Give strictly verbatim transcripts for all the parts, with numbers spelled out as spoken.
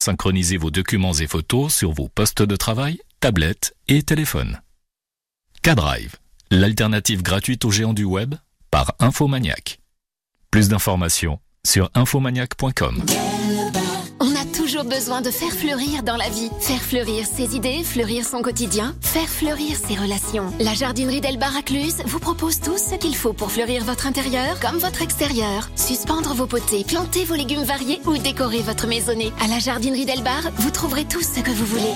Synchronisez vos documents et photos sur vos postes de travail, tablettes et téléphones. K-Drive, l'alternative gratuite aux géants du web par Infomaniac. Plus d'informations sur infomaniac point com. On a toujours besoin de faire fleurir dans la vie. Faire fleurir ses idées, fleurir son quotidien, faire fleurir ses relations. La jardinerie d'Elbar à Cluse vous propose tout ce qu'il faut pour fleurir votre intérieur comme votre extérieur. Suspendre vos potées, planter vos légumes variés ou décorer votre maisonnée. À la jardinerie d'Elbar, vous trouverez tout ce que vous voulez.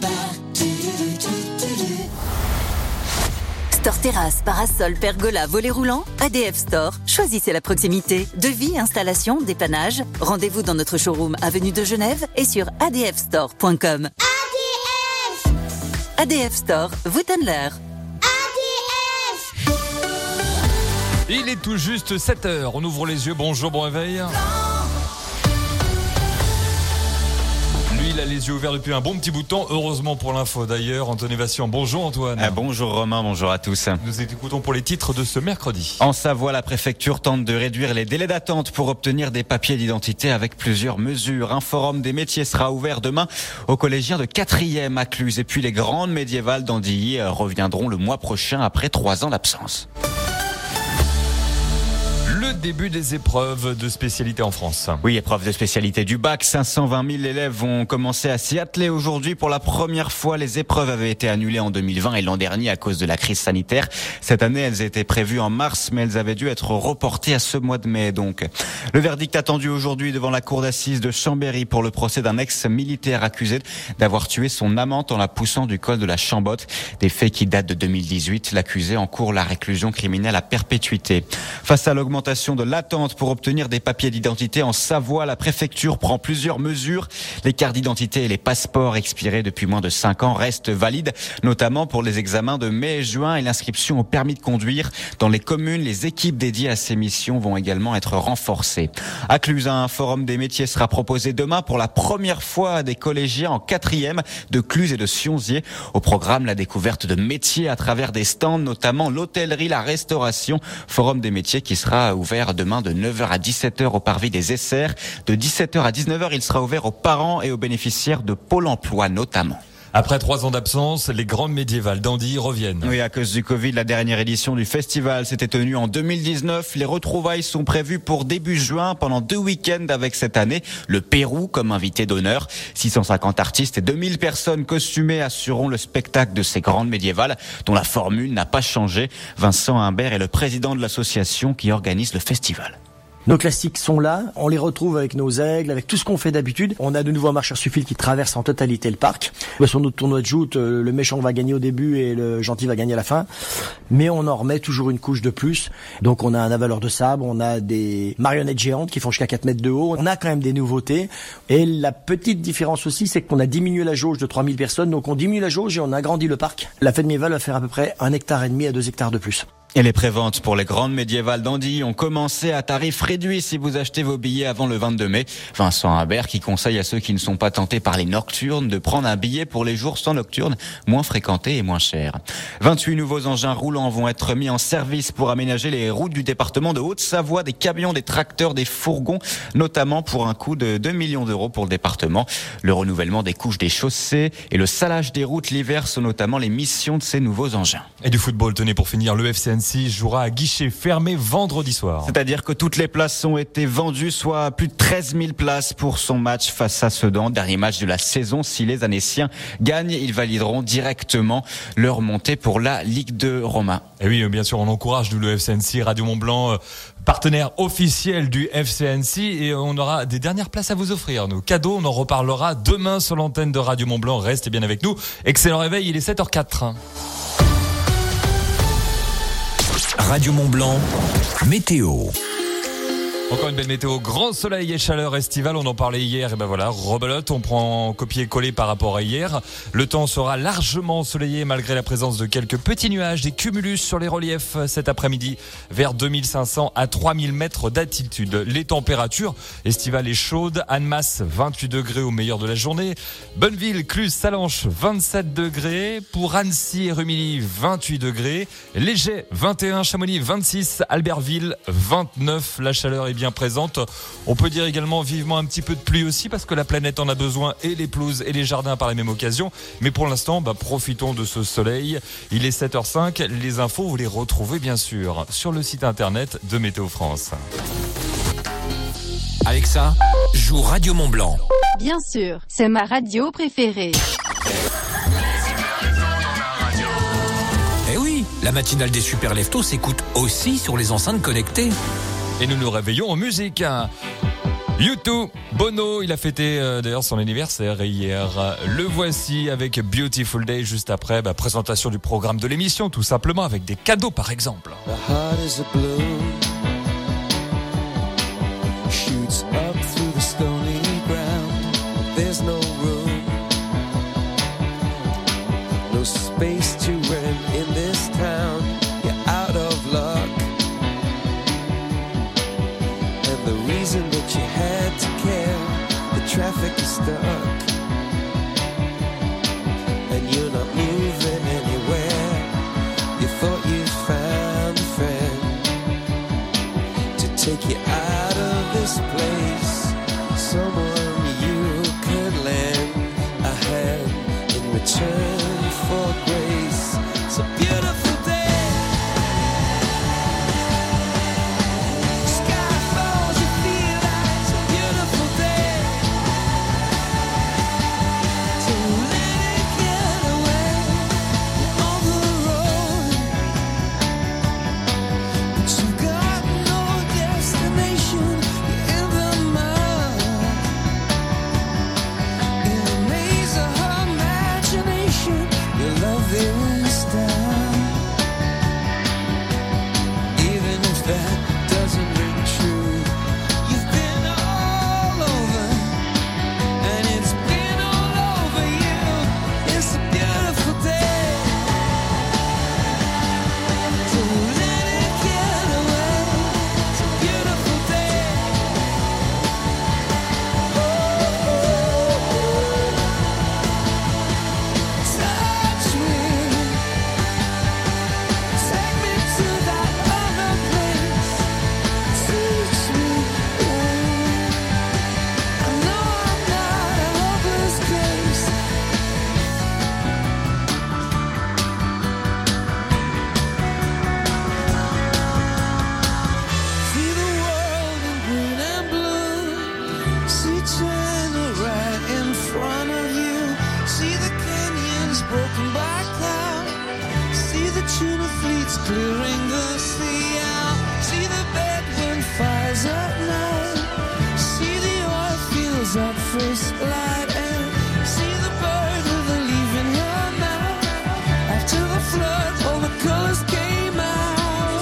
Store terrasse, parasol, pergola, volet roulant, A D F Store. Choisissez la proximité. Devis, installation, dépannage. Rendez-vous dans notre showroom avenue de Genève et sur a d f store point com. A D F A D F Store vous donne l'heure. A D F Il est tout juste sept heures. On ouvre les yeux. Bonjour, bon réveil. Il a les yeux ouverts depuis un bon petit bout de temps, heureusement pour l'info d'ailleurs. Antoine Vassian, bonjour Antoine. Ah, bonjour Romain, bonjour à tous. Nous écoutons pour les titres de ce mercredi. En Savoie, la préfecture tente de réduire les délais d'attente pour obtenir des papiers d'identité avec plusieurs mesures. Un forum des métiers sera ouvert demain aux collégiens de quatrième à Cluse. Et puis les grandes médiévales d'Andilly reviendront le mois prochain après trois ans d'absence. Le début des épreuves de spécialité en France. Oui, épreuve de spécialité du bac. cinq cent vingt mille élèves vont commencer à s'y atteler aujourd'hui. Pour la première fois, les épreuves avaient été annulées en deux mille vingt et l'an dernier à cause de la crise sanitaire. Cette année, elles étaient prévues en mars, mais elles avaient dû être reportées à ce mois de mai, donc. Le verdict attendu aujourd'hui devant la cour d'assises de Chambéry pour le procès d'un ex-militaire accusé d'avoir tué son amante en la poussant du col de la Chambotte. Des faits qui datent de deux mille dix-huit. L'accusé encourt la réclusion criminelle à perpétuité. Face à l'augmentation de l'attente pour obtenir des papiers d'identité en Savoie, la préfecture prend plusieurs mesures. Les cartes d'identité et les passeports expirés depuis moins de cinq ans restent valides, notamment pour les examens de mai et juin et l'inscription au permis de conduire. Dans les communes, les équipes dédiées à ces missions vont également être renforcées. À Cluse, un forum des métiers sera proposé demain pour la première fois à des collégiens en quatrième de Cluse et de Sionzier. Au programme, la découverte de métiers à travers des stands, notamment l'hôtellerie, la restauration. Forum des métiers qui sera ouvert demain de neuf heures à dix-sept heures au parvis des Essers. De dix-sept heures à dix-neuf heures, il sera ouvert aux parents et aux bénéficiaires de Pôle emploi notamment. Après trois ans d'absence, les grandes médiévales d'Andilly reviennent. Oui, à cause du Covid, la dernière édition du festival s'était tenue en deux mille dix-neuf. Les retrouvailles sont prévues pour début juin pendant deux week-ends avec cette année le Pérou comme invité d'honneur. six cent cinquante artistes et deux mille personnes costumées assureront le spectacle de ces grandes médiévales dont la formule n'a pas changé. Vincent Humbert est le président de l'association qui organise le festival. Nos classiques sont là, on les retrouve avec nos aigles, avec tout ce qu'on fait d'habitude. On a de nouveau un marcheur sur fil qui traverse en totalité le parc. Sur notre tournoi de joute, le méchant va gagner au début et le gentil va gagner à la fin. Mais on en remet toujours une couche de plus. Donc on a un avaleur de sabre, on a des marionnettes géantes qui font jusqu'à quatre mètres de haut. On a quand même des nouveautés. Et la petite différence aussi, c'est qu'on a diminué la jauge de trois mille personnes. Donc on diminue la jauge et on agrandit le parc. La fête médiévale va faire à peu près un hectare et demi à deux hectares de plus. Et les préventes pour les grandes médiévales d'Andilly ont commencé à tarif réduit si vous achetez vos billets avant le vingt-deux mai. Vincent Humbert qui conseille à ceux qui ne sont pas tentés par les nocturnes de prendre un billet pour les jours sans nocturne, moins fréquentés et moins chers. vingt-huit nouveaux engins roulants vont être mis en service pour aménager les routes du département de Haute-Savoie, des camions, des tracteurs, des fourgons, notamment pour un coût de deux millions d'euros pour le département. Le renouvellement des couches des chaussées et le salage des routes l'hiver sont notamment les missions de ces nouveaux engins. Et du football, tenez, pour finir, le F C N jouera à guichet fermé vendredi soir. C'est-à-dire que toutes les places ont été vendues, soit plus de treize mille places pour son match face à Sedan. Dernier match de la saison. Si les Annéciens gagnent, ils valideront directement leur montée pour la Ligue deux, Romain. Et oui, bien sûr, on encourage le F C N C, Radio Mont-Blanc, partenaire officiel du F C N C, et on aura des dernières places à vous offrir. Nos cadeaux, on en reparlera demain sur l'antenne de Radio Mont-Blanc. Restez bien avec nous. Excellent réveil, il est sept heures quatre. Radio Mont-Blanc, météo. Encore une belle météo, grand soleil et chaleur estivale, on en parlait hier, et ben voilà, rebelote, on prend copier-coller par rapport à hier. Le temps sera largement ensoleillé malgré la présence de quelques petits nuages, des cumulus sur les reliefs cet après-midi, vers deux mille cinq cents à trois mille mètres d'altitude. Les températures estivales et chaudes, Annemasse vingt-huit degrés au meilleur de la journée, Bonneville, Cluse, Salanches vingt-sept degrés, pour Annecy et Rumilly vingt-huit degrés, Léger vingt et un, Chamonix vingt-six, Albertville vingt-neuf, la chaleur est bien présente. On peut dire également vivement un petit peu de pluie aussi parce que la planète en a besoin et les pelouses et les jardins par la même occasion. Mais pour l'instant, bah, profitons de ce soleil. Il est sept heures cinq. Les infos, vous les retrouvez bien sûr sur le site internet de Météo France. Alexa, joue Radio Mont Blanc. Bien sûr, c'est ma radio préférée. Eh oui, la matinale des Super Leftos s'écoute aussi sur les enceintes connectées. Et nous nous réveillons en musique. U deux, Bono, il a fêté euh, d'ailleurs son anniversaire hier. Le voici avec Beautiful Day juste après, bah, présentation du programme de l'émission tout simplement avec des cadeaux par exemple. The heart is a blue, shoots up through the stony ground. There's no room, no space to rent in this town. You're out of luck, and the reason that you had to care, the traffic is stuck, and you're not moving anywhere. You thought you found a friend to take you out of this place, someone you could lend a hand in return for grace. It's a beautiful day. Sky falls, you feel like it's a beautiful day. So let it get away. You're on the road, but you've got no destination. You're in the mud, in a maze of her imagination. Your love is style, even if that doesn't ring true. You've been all over, and it's been all over you. It's a beautiful day. So let it get away. It's a beautiful day. Touch me, take me to that other place. Teach me, I know I'm not a hopeless case. See the world in green and blue. See China right in front of you. See the canyons broken by cloud. See the tuna fleets clearing the sea out. See the bedroom fires at night. See the oil fields at first light. And see the bird with a leaf in her mouth. After the flood, all the colors came out.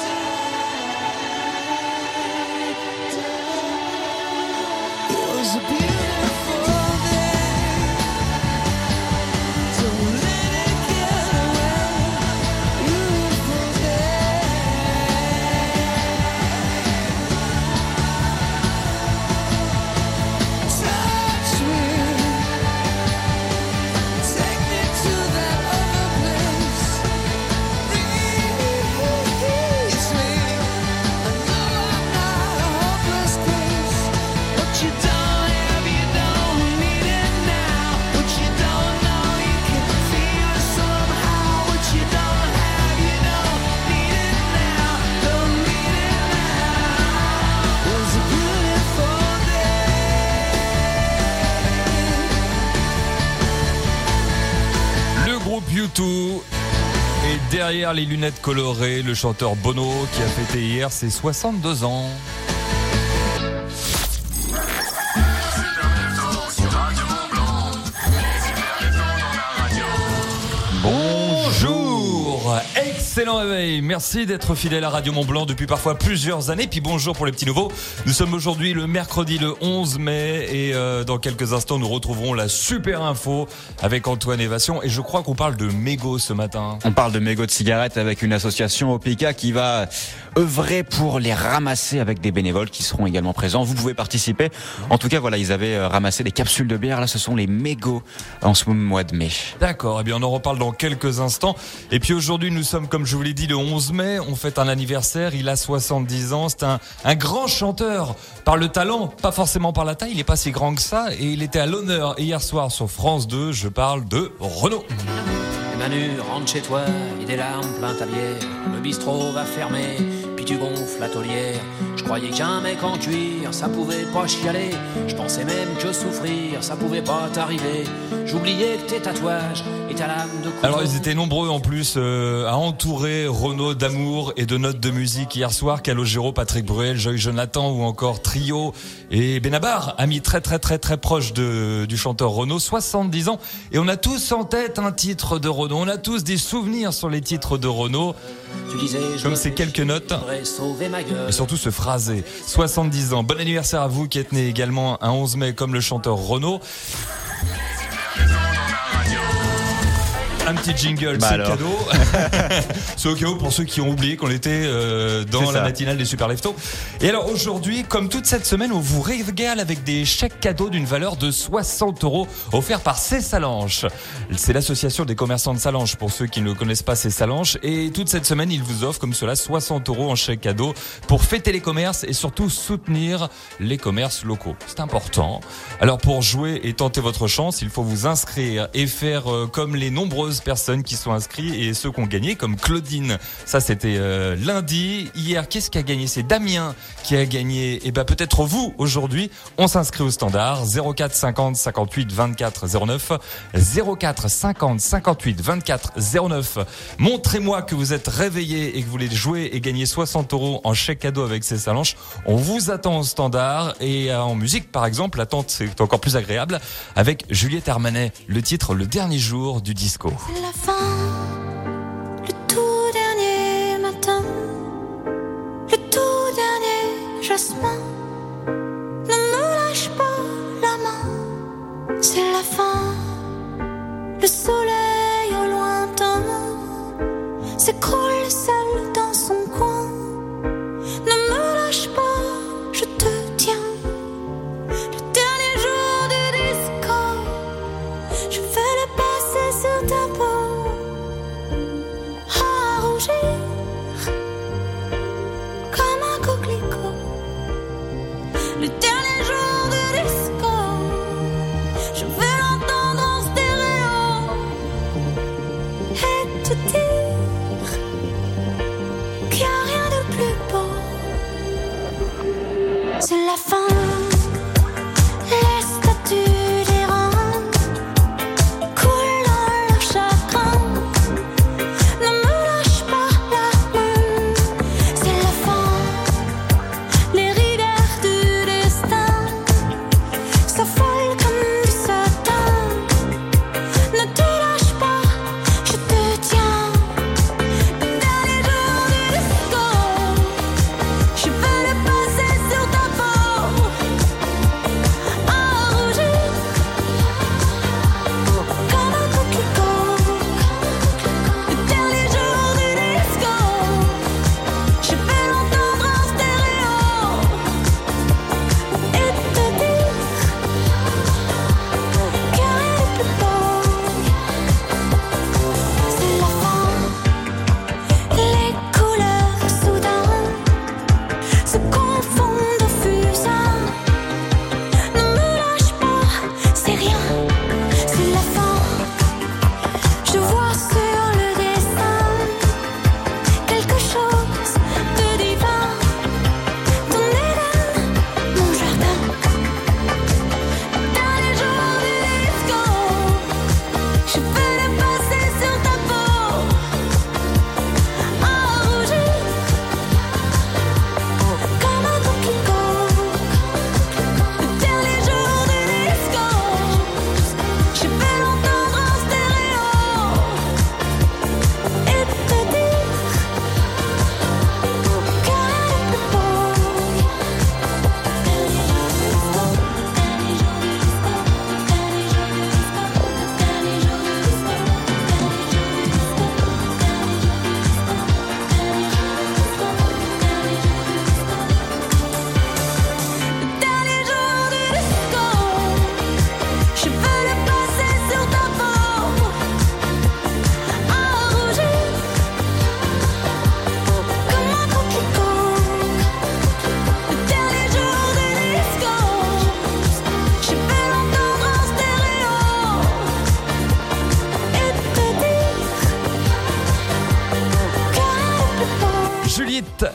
It was a beautiful day. So let it get away. Beautiful day. Touch me, take me to that other place. Release me. I know I'm not a hopeless case. What you don't have, you don't need it now. What you don't know, you can feel it somehow. What you don't have, you don't need it now. Don't need it now. It was a beautiful day. Le groupe U deux et derrière les lunettes colorées, le chanteur Bono qui a fêté hier ses soixante-deux ans. Bonjour, excellent réveil, merci d'être fidèle à Radio Mont Blanc depuis parfois plusieurs années, puis bonjour pour les petits nouveaux. Nous sommes aujourd'hui le mercredi le onze mai et euh, dans quelques instants nous retrouverons la super info avec Antoine Évation et je crois qu'on parle de mégots ce matin. On parle de mégots de cigarettes avec une association Opica qui va œuvrer pour les ramasser avec des bénévoles qui seront également présents. Vous pouvez participer. En tout cas, voilà, ils avaient ramassé des capsules de bière. Là, ce sont les mégots en ce mois de mai. D'accord, eh bien on en reparle dans quelques instants. Et puis aujourd'hui, nous sommes, comme je vous l'ai dit, le onze mai. On fête un anniversaire, il a soixante-dix ans. C'est un, un grand chanteur par le talent, pas forcément par la taille. Il est pas si grand que ça. Et il était à l'honneur hier soir sur France deux. Je parle de Renaud. Manu, rentre chez toi, et des larmes plein ta bière. Le bistrot va fermer, puis tu gonfles la taulière. Je croyais qu'un mec en cuir, ça pouvait pas chialer. Je pensais même que souffrir, ça pouvait pas t'arriver. J'oubliais que tes tatouages et ta lame de couteau. Alors ils étaient nombreux en plus euh, à entourer Renaud d'amour et de notes de musique hier soir. Calogero, Patrick Bruel, Joy Jonathan ou encore Trio et Benabar, amis très très très très proches de, du chanteur Renaud, soixante-dix ans. Et on a tous en tête un titre de Renaud, on a tous des souvenirs sur les titres de Renaud. Tu disais, comme ces quelques notes et surtout ce phrasé. soixante-dix ans, bon anniversaire à vous qui êtes né également un onze mai comme le chanteur Renaud. Un petit jingle, bah c'est alors. Cadeau. C'est au cas où pour ceux qui ont oublié qu'on était euh, dans la matinale des Super Leftos. Et alors aujourd'hui, comme toute cette semaine, on vous régale avec des chèques cadeaux d'une valeur de soixante euros offerts par Cessalanche. C'est l'association des commerçants de Salanches pour ceux qui ne connaissent pas Cessalanche. Et toute cette semaine, ils vous offrent comme cela soixante euros en chèques cadeaux pour fêter les commerces et surtout soutenir les commerces locaux. C'est important. Alors pour jouer et tenter votre chance, il faut vous inscrire et faire euh, comme les nombreuses personnes qui sont inscrites et ceux qui ont gagné comme Claudine. Ça c'était euh, lundi. Hier, qu'est-ce qui a gagné? C'est Damien qui a gagné. Et ben peut-être vous aujourd'hui. On s'inscrit au standard zéro quatre cinquante cinquante-huit vingt-quatre zéro neuf zéro quatre cinquante cinquante-huit vingt-quatre zéro neuf. Montrez-moi que vous êtes réveillé et que vous voulez jouer et gagner soixante euros en chèque cadeau avec Cessalanche. On vous attend au standard et euh, en musique par exemple. L'attente c'est encore plus agréable avec Juliette Armanet. Le titre Le dernier jour du disco. C'est la fin, le tout dernier matin, le tout dernier jasmin. Ne me lâche pas la main. C'est la fin, le soleil au lointain s'écroule seul dans son coin. Ne me lâche pas, je te tiens. Le dernier jour du disco, je vais le passer sur ta peau. Comme un coquelicot. Le dernier jour de disco, je vais l'entendre en stéréo et te dire qu'il n'y a rien de plus beau. C'est la fin. Les statues d'Iran coulent dans leur chagrin. S'affolent comme du satin.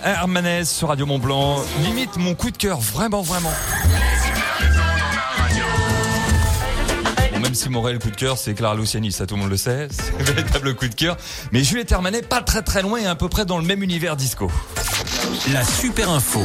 Hermanès sur Radio Mont Blanc. Limite mon coup de cœur, vraiment, vraiment. Bon, même si mon réel coup de cœur, c'est Clara Luciani, ça tout le monde le sait. C'est un véritable coup de cœur. Mais Juliette Armanet, pas très très loin et à peu près dans le même univers disco. La super info.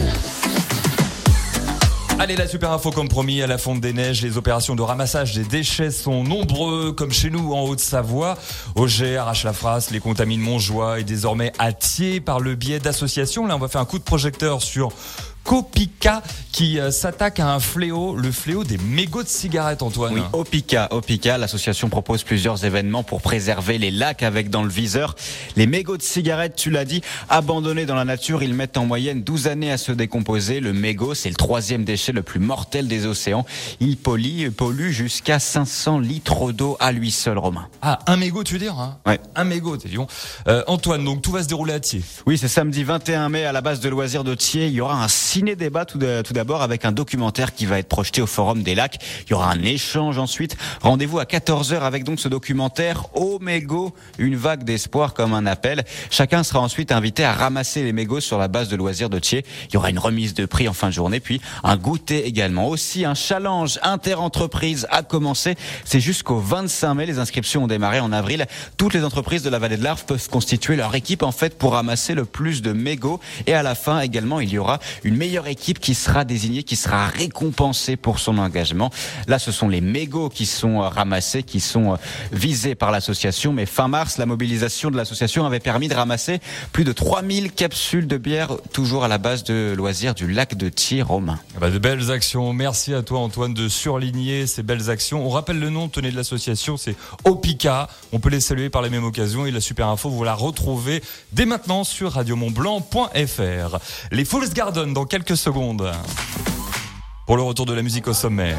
Allez, la super info comme promis, à la Fonte des Neiges, les opérations de ramassage des déchets sont nombreux, comme chez nous en Haute-Savoie. Auger, Arrache-la-Frasse, les Contamines Montjoie et désormais à Thiers par le biais d'associations. Là, on va faire un coup de projecteur sur Opika qui euh, s'attaque à un fléau, le fléau des mégots de cigarettes, Antoine. Oui, Opika, Opika, l'association propose plusieurs événements pour préserver les lacs avec dans le viseur les mégots de cigarettes, tu l'as dit, abandonnés dans la nature. Ils mettent en moyenne douze années à se décomposer. Le mégot, c'est le troisième déchet le plus mortel des océans. Il pollue, pollue jusqu'à cinq cents litres d'eau à lui seul, Romain. Ah, un mégot, tu veux dire hein Ouais. Un mégot, t'es bon. Euh, Antoine, donc tout va se dérouler à Thiers. Oui, c'est samedi vingt et un mai à la base de loisirs de Thiers. Il y aura un ciné-débat tout, de, tout d'abord avec un documentaire qui va être projeté au Forum des Lacs. Il y aura un échange ensuite. Rendez-vous à quatorze heures avec donc ce documentaire Au mégot, une vague d'espoir comme un appel. Chacun sera ensuite invité à ramasser les mégots sur la base de loisirs de Thiers. Il y aura une remise de prix en fin de journée, puis un goûter également. Aussi un challenge inter-entreprise a commencé. C'est jusqu'au vingt-cinq mai. Les inscriptions ont démarré en avril. Toutes les entreprises de la vallée de l'Arve peuvent constituer leur équipe en fait pour ramasser le plus de mégots. Et à la fin également, il y aura une meilleure équipe qui sera désignée, qui sera récompensée pour son engagement. Là, ce sont les mégots qui sont ramassés, qui sont visés par l'association. Mais fin mars, la mobilisation de l'association avait permis de ramasser plus de trois mille capsules de bière, toujours à la base de loisirs du lac de Thiers, Romain. Bah de belles actions. Merci à toi, Antoine, de surligner ces belles actions. On rappelle le nom, tenez, de l'association, c'est Opika. On peut les saluer par la même occasion. Et la super info, vous la retrouvez dès maintenant sur radio mont blanc point f r. Les Fool's Garden dans quelques secondes. Pour le retour de la musique au sommaire.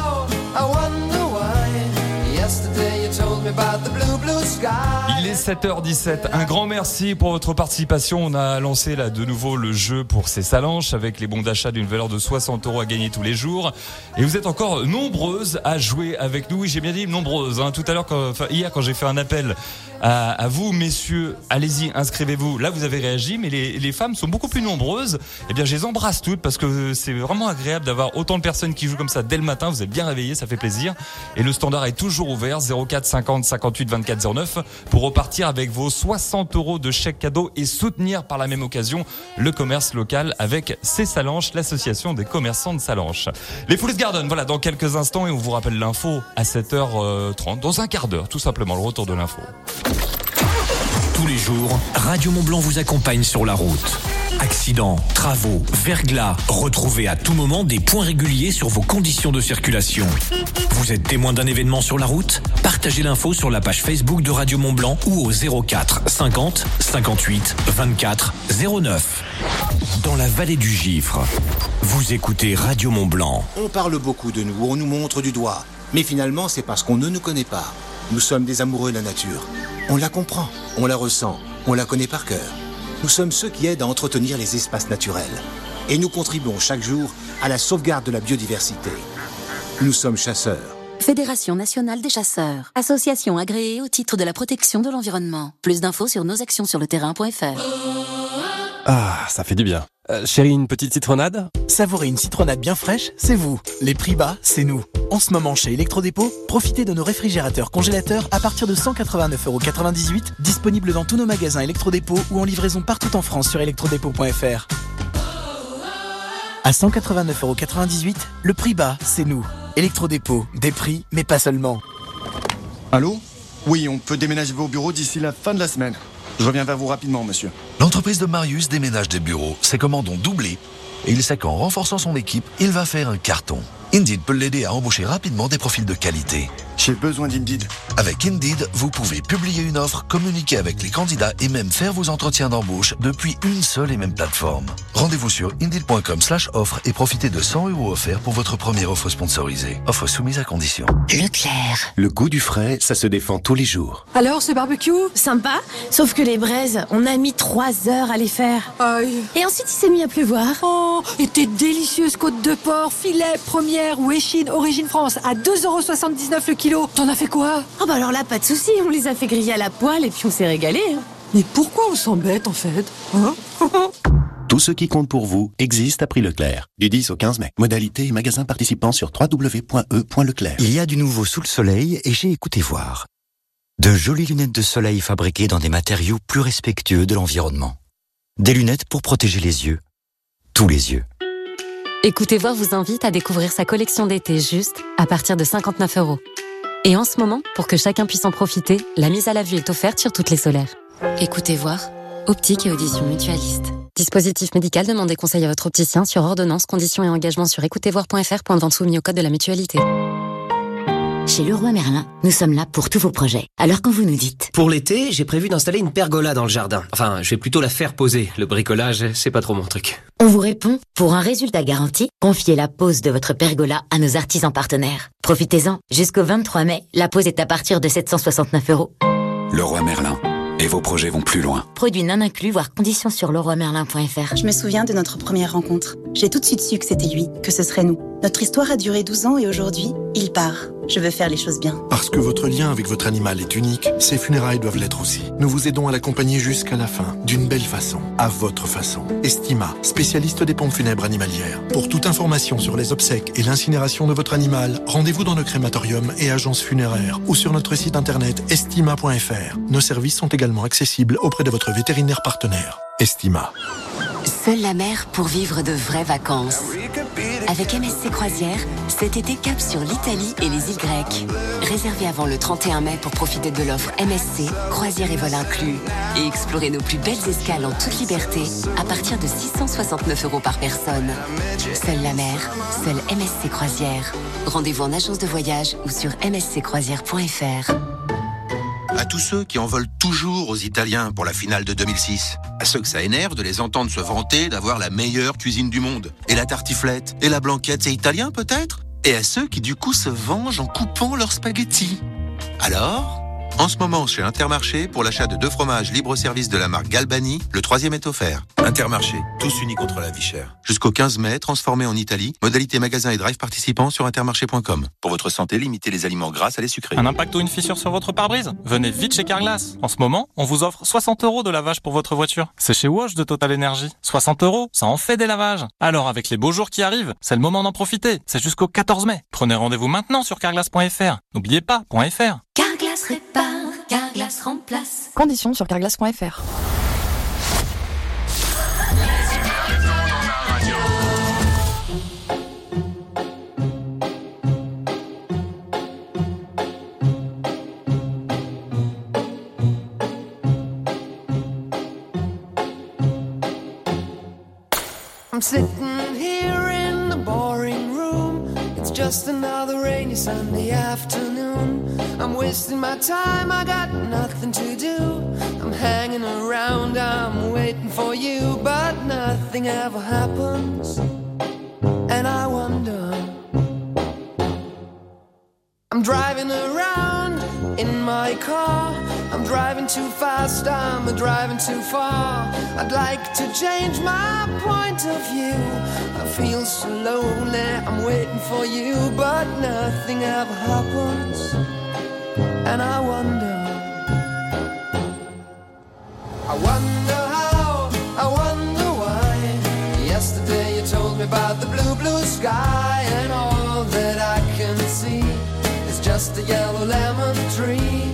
Il est sept heures dix-sept. Un grand merci pour votre participation. On a lancé là de nouveau le jeu pour ces salanches avec les bons d'achat d'une valeur de soixante euros à gagner tous les jours. Et vous êtes encore nombreuses à jouer avec nous. Oui, j'ai bien dit nombreuses. Hein. Tout à l'heure, quand, enfin, hier, quand j'ai fait un appel à, à vous, messieurs, allez-y, inscrivez-vous. Là, vous avez réagi, mais les, les femmes sont beaucoup plus nombreuses. Eh bien, je les embrasse toutes parce que c'est vraiment agréable d'avoir autant de personnes qui jouent comme ça dès le matin. Vous êtes bien réveillés, ça fait plaisir. Et le standard est toujours ouvert, zéro quatre cinquante cinquante-huit vingt-quatre zéro neuf, pour repartir avec vos soixante euros de chèque cadeau et soutenir par la même occasion le commerce local avec C Salanches, l'association des commerçants de Salanches. Les Fool's Garden, voilà, dans quelques instants, et on vous rappelle l'info à sept heures trente, dans un quart d'heure, tout simplement, le retour de l'info. Tous les jours, Radio Mont Blanc vous accompagne sur la route. Accidents, travaux, verglas, retrouvez à tout moment des points réguliers sur vos conditions de circulation. Vous êtes témoin d'un événement sur la route? Partagez l'info sur la page Facebook de Radio Mont Blanc ou au zéro quatre cinquante cinquante-huit vingt-quatre zéro neuf. Dans la vallée du Gifre, vous écoutez Radio Mont Blanc. On parle beaucoup de nous, on nous montre du doigt. Mais finalement, c'est parce qu'on ne nous connaît pas. Nous sommes des amoureux de la nature. On la comprend, on la ressent, on la connaît par cœur. Nous sommes ceux qui aident à entretenir les espaces naturels. Et nous contribuons chaque jour à la sauvegarde de la biodiversité. Nous sommes chasseurs. Fédération nationale des chasseurs. Association agréée au titre de la protection de l'environnement. Plus d'infos sur nos actions sur le terrain point f r. Ah, ça fait du bien. Euh, chérie, une petite citronnade? Savourez une citronnade bien fraîche, c'est vous. Les prix bas, c'est nous. En ce moment, chez Electrodépôt, profitez de nos réfrigérateurs congélateurs à partir de cent quatre-vingt-neuf euros quatre-vingt-dix-huit, disponibles dans tous nos magasins Electrodépôt ou en livraison partout en France sur electrodépôt point f r. À cent quatre-vingt-neuf euros quatre-vingt-dix-huit, le prix bas, c'est nous. Electrodépôt, des prix, mais pas seulement. Allô? Oui, on peut déménager vos bureaux d'ici la fin de la semaine. Je reviens vers vous rapidement, monsieur. L'entreprise de Marius déménage des bureaux. Ses commandes ont doublé. Et il sait qu'en renforçant son équipe, il va faire un carton. Indeed peut l'aider à embaucher rapidement des profils de qualité. J'ai besoin d'Indeed. Avec Indeed, vous pouvez publier une offre, communiquer avec les candidats et même faire vos entretiens d'embauche depuis une seule et même plateforme. Rendez-vous sur indeed point com slash offre et profitez de cent euros offerts pour votre première offre sponsorisée. Offre soumise à condition. Leclerc. Le goût du frais, ça se défend tous les jours. Alors, ce barbecue? Sympa, sauf que les braises, on a mis trois heures à les faire. Aïe. Et ensuite, il s'est mis à pleuvoir. Oh, et tes délicieuses côtes de porc, filet, première ou échine, origine France, à deux euros soixante-dix-neuf le kilo. T'en as fait quoi? Oh bah alors là, pas de souci, on les a fait griller à la poêle et puis on s'est régalé. Hein. Mais pourquoi on s'embête en fait, hein? Tout ce qui compte pour vous existe à prix Leclerc. Du dix au quinze mai. Modalité et magasins participants sur w w w point e point leclerc. Il y a du nouveau sous le soleil et j'ai écouté voir. De jolies lunettes de soleil fabriquées dans des matériaux plus respectueux de l'environnement. Des lunettes pour protéger les yeux. Tous les yeux. Écoutez voir vous invite à découvrir sa collection d'été juste à partir de cinquante-neuf euros. Et en ce moment, pour que chacun puisse en profiter, la mise à la vue est offerte sur toutes les solaires. Écoutez voir, optique et audition mutualiste. Dispositif médical, demandez conseil à votre opticien sur ordonnance, conditions et engagement sur écoutez voir point f r. Point de vente soumis au code de la mutualité. Chez Leroy Merlin, nous sommes là pour tous vos projets. Alors quand vous nous dites... Pour l'été, j'ai prévu d'installer une pergola dans le jardin. Enfin, je vais plutôt la faire poser. Le bricolage, c'est pas trop mon truc. On vous répond, pour un résultat garanti, confiez la pose de votre pergola à nos artisans partenaires. Profitez-en, jusqu'au vingt-trois mai, la pose est à partir de sept cent soixante-neuf euros. Leroy Merlin. Et vos projets vont plus loin. Produits non inclus, voire conditions sur leroy merlin point f r. Je me souviens de notre première rencontre. J'ai tout de suite su que c'était lui, que ce serait nous. Notre histoire a duré douze ans et aujourd'hui, il part. Je veux faire les choses bien. Parce que votre lien avec votre animal est unique, ses funérailles doivent l'être aussi. Nous vous aidons à l'accompagner jusqu'à la fin, d'une belle façon, à votre façon. Estima, spécialiste des pompes funèbres animalières. Pour toute information sur les obsèques et l'incinération de votre animal, rendez-vous dans nos crématoriums et agences funéraires ou sur notre site internet estima point f r. Nos services sont également accessibles auprès de votre vétérinaire partenaire. Estima. Seule la mer pour vivre de vraies vacances. Avec M S C Croisières, cet été cap sur l'Italie et les îles grecques. Réservez avant le trente et un mai pour profiter de l'offre M S C, croisière et vol inclus. Et explorez nos plus belles escales en toute liberté à partir de six cent soixante-neuf euros par personne. Seule la mer, seule M S C Croisières. Rendez-vous en agence de voyage ou sur m s c croisières point f r. À tous ceux qui en veulent toujours aux Italiens pour la finale de deux mille six. À ceux que ça énerve de les entendre se vanter d'avoir la meilleure cuisine du monde. Et la tartiflette, et la blanquette, c'est italien peut-être ? Et à ceux qui du coup se vengent en coupant leurs spaghettis. Alors, en ce moment chez Intermarché, pour l'achat de deux fromages libre-service de la marque Galbani, le troisième est offert. Intermarché, tous unis contre la vie chère. Jusqu'au quinze mai, transformé en Italie, modalité magasin et drive participants sur intermarché point com. Pour votre santé, limitez les aliments gras à les sucrés. Un impact ou une fissure sur votre pare-brise ? Venez vite chez Carglass. En ce moment, on vous offre soixante euros de lavage pour votre voiture. C'est chez Wash de Total Energy. soixante euros, ça en fait des lavages. Alors avec les beaux jours qui arrivent, c'est le moment d'en profiter. C'est jusqu'au quatorze mai. Prenez rendez-vous maintenant sur carglass point f r. N'oubliez pas, .fr. Carglass répare, Carglass remplace. Conditions sur carglass point f r. I'm sitting here in the boring room. It's just another rainy Sunday afternoon. I'm wasting my time, I got nothing to do. I'm hanging around, I'm waiting for you, but nothing ever happens. And I wonder, I'm driving around in my car. I'm driving too fast, I'm driving too far. I'd like to change my point of view. I feel so lonely, I'm waiting for you, but nothing ever happens. And I wonder, I wonder how, I wonder why. Yesterday you told me about the blue, blue sky, and all that I can see is just a yellow lemon tree.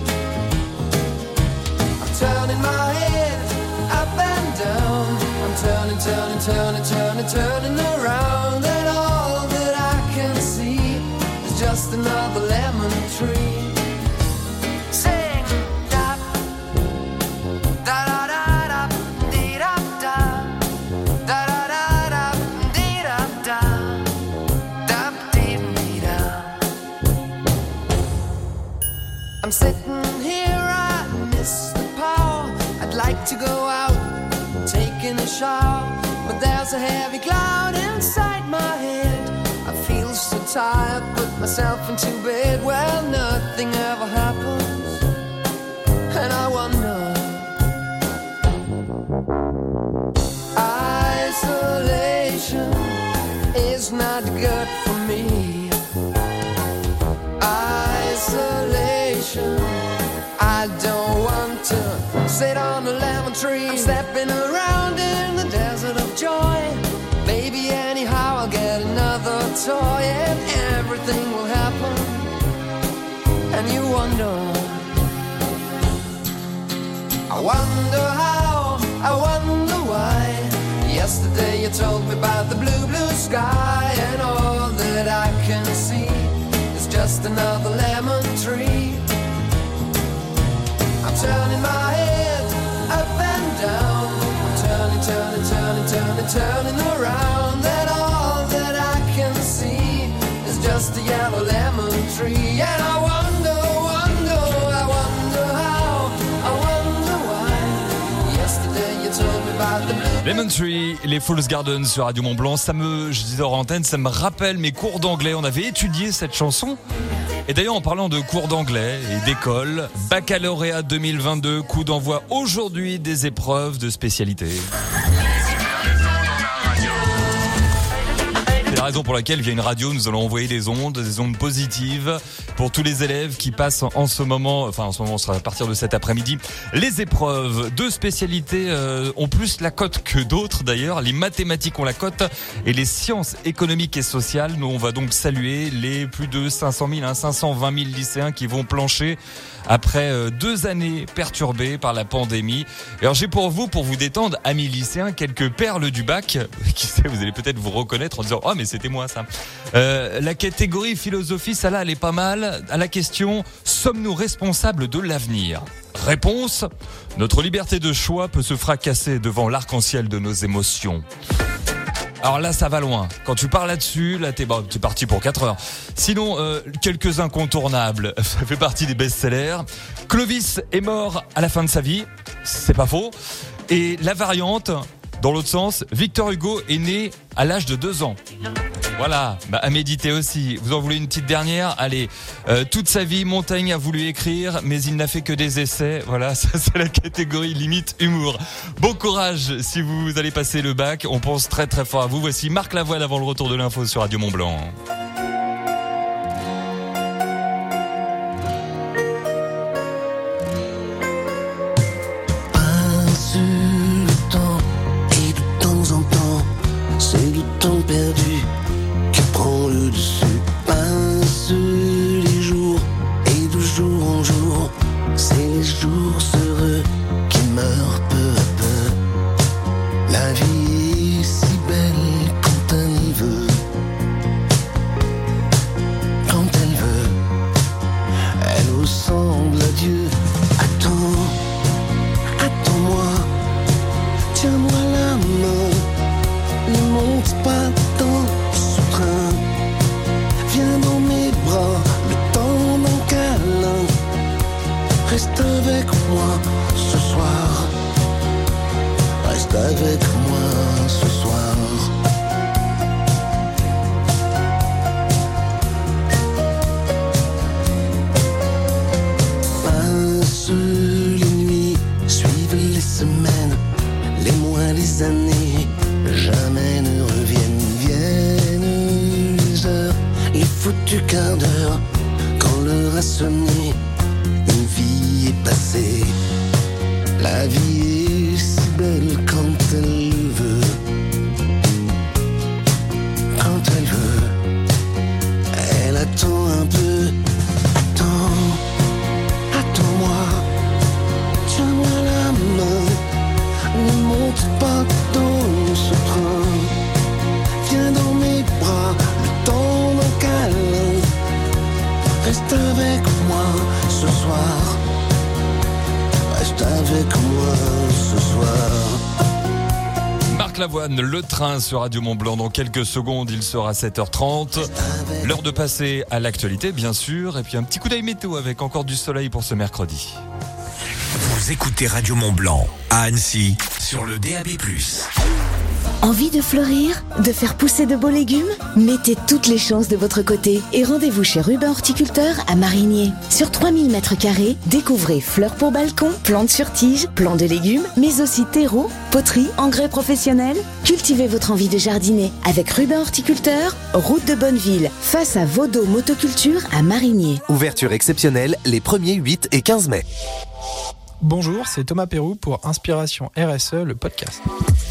I'm turning my head up and down. I'm turning, turning, turning, turning, turning around, and all that I can see is just another lemon tree. Sing da da da da da dee da da da da da da dee da da da dee dee da. I'm sitting here, I miss the power. I'd like to go out, taking a shower, but there's a heavy cloud inside my head. I feel so tired, put myself into bed. Well, nothing ever happens, and I wonder. Isolation is not good for me. Isolation, I don't want to sit on a lemon tree. I'm stepping around in the desert. trumpet of joy. Maybe anyhow I'll get another toy and everything will happen. And you wonder, I wonder how, I wonder why. Yesterday you told me about the blue, blue sky, and all that I can see is just another lemon tree. I'm turning my head up and down, I'm turning, turning, turning, turning, turning around, and all that I can see is just a yellow lemon tree. And I wonder, wonder, I wonder how, I wonder why. Yesterday you told me about the blue. Lemon Tree, les Falls Gardens sur Radio Mont Blanc, ça me, je disais en antenne, ça me rappelle mes cours d'anglais. On avait étudié cette chanson. Et d'ailleurs, en parlant de cours d'anglais et d'école, baccalauréat deux mille vingt-deux, coup d'envoi aujourd'hui des épreuves de spécialité. C'est la raison pour laquelle, via une radio, nous allons envoyer des ondes, des ondes positives pour tous les élèves qui passent en ce moment, enfin en ce moment, ce sera à partir de cet après-midi, les épreuves de spécialité euh, ont plus la cote que d'autres d'ailleurs. Les mathématiques ont la cote et les sciences économiques et sociales. Nous, on va donc saluer les plus de cinq cent mille, hein, cinq cent vingt mille lycéens qui vont plancher après euh, deux années perturbées par la pandémie. Et alors j'ai pour vous, pour vous détendre, amis lycéens, quelques perles du bac. Qui sait, vous allez peut-être vous reconnaître en disant « Oh, mais c'était moi ça ». Euh, la catégorie philosophie, ça là, elle est pas mal. À la question « Sommes-nous responsables de l'avenir ?» Réponse : notre liberté de choix peut se fracasser devant l'arc-en-ciel de nos émotions. Alors là, ça va loin. Quand tu parles là-dessus, là, t'es, bon, t'es parti pour quatre heures. Sinon, euh, quelques incontournables. Ça fait partie des best-sellers. Clovis est mort à la fin de sa vie. C'est pas faux. Et la variante, dans l'autre sens, Victor Hugo est né à l'âge de deux ans. Voilà, bah, à méditer aussi. Vous en voulez une petite dernière ? Allez, euh, toute sa vie, Montaigne a voulu écrire, mais il n'a fait que des essais. Voilà, ça c'est la catégorie limite humour. Bon courage si vous allez passer le bac. On pense très très fort à vous. Voici Marc Lavoine avant le retour de l'info sur Radio Mont Blanc. Passe le temps et de temps en temps, c'est du temps perdu qui prend le dessus. Passe les jours et de jour en jour, c'est les jours heureux qui meurent peu à peu. La vie est si belle quand elle veut, quand elle veut, elle ressemble à Dieu. Attends, attends-moi, tiens-moi la main, ne monte pas dans ce train, viens dans mes bras, le temps d'un câlin, reste avec moi ce soir, reste avec moi ce soir. Passe les nuits, suivent les semaines, les mois, les années, jamais ne reviennent. Viennent les heures, les foutus quarts d'heure, quand l'heure a sonné, une vie est passée. La vie est si belle quand elle le veut, quand elle veut, elle attend un peu. Attends, attends-moi, tiens-moi la main, ne monte pas dans ce train, viens dans mes bras, le temps d'un câlin, reste avec moi ce soir, reste avec moi ce soir. Marc Lavoine, le train sur Radio Mont Blanc. Dans quelques secondes, il sera sept heures trente. L'heure de passer à l'actualité, bien sûr. Et puis un petit coup d'œil météo avec encore du soleil pour ce mercredi. Vous écoutez Radio Mont Blanc à Annecy sur le D A B plus. Envie de fleurir, de faire pousser de beaux légumes ? Mettez toutes les chances de votre côté et rendez-vous chez Rubin Horticulteur à Marigné. Sur trois mille mètres carrés, découvrez fleurs pour balcon, plantes sur tige, plants de légumes, mais aussi terreau, poterie, engrais professionnels. Cultivez votre envie de jardiner avec Rubin Horticulteur, route de Bonneville, face à Vaudeau Motoculture à Marigné. Ouverture exceptionnelle les premiers huit et quinze mai. Bonjour, c'est Thomas Pérou pour Inspiration R S E, le podcast.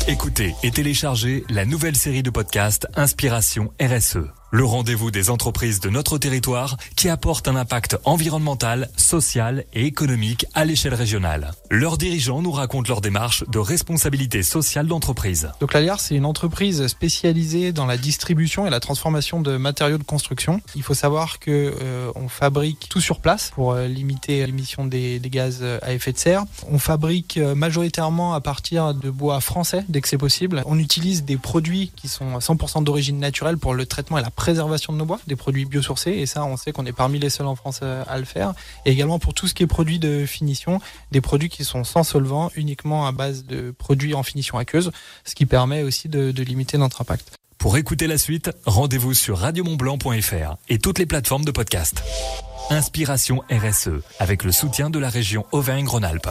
Écoutez et téléchargez la nouvelle série de podcasts Inspiration R S E. Le rendez-vous des entreprises de notre territoire qui apportent un impact environnemental, social et économique à l'échelle régionale. Leurs dirigeants nous racontent leur démarche de responsabilité sociale d'entreprise. Donc l'Aliar, c'est une entreprise spécialisée dans la distribution et la transformation de matériaux de construction. Il faut savoir que euh, on fabrique tout sur place pour euh, limiter l'émission des, des gaz à effet de serre. On fabrique euh, majoritairement à partir de bois français dès que c'est possible. On utilise des produits qui sont cent pour cent d'origine naturelle pour le traitement et la préservation de nos bois, des produits biosourcés, et ça on sait qu'on est parmi les seuls en France à le faire. Et également pour tout ce qui est produits de finition, des produits qui sont sans solvant, uniquement à base de produits en finition aqueuse, ce qui permet aussi de, de limiter notre impact. Pour écouter la suite, rendez-vous sur radio mont blanc point f r et toutes les plateformes de podcast. Inspiration R S E, avec le soutien de la région Auvergne-Rhône-Alpes.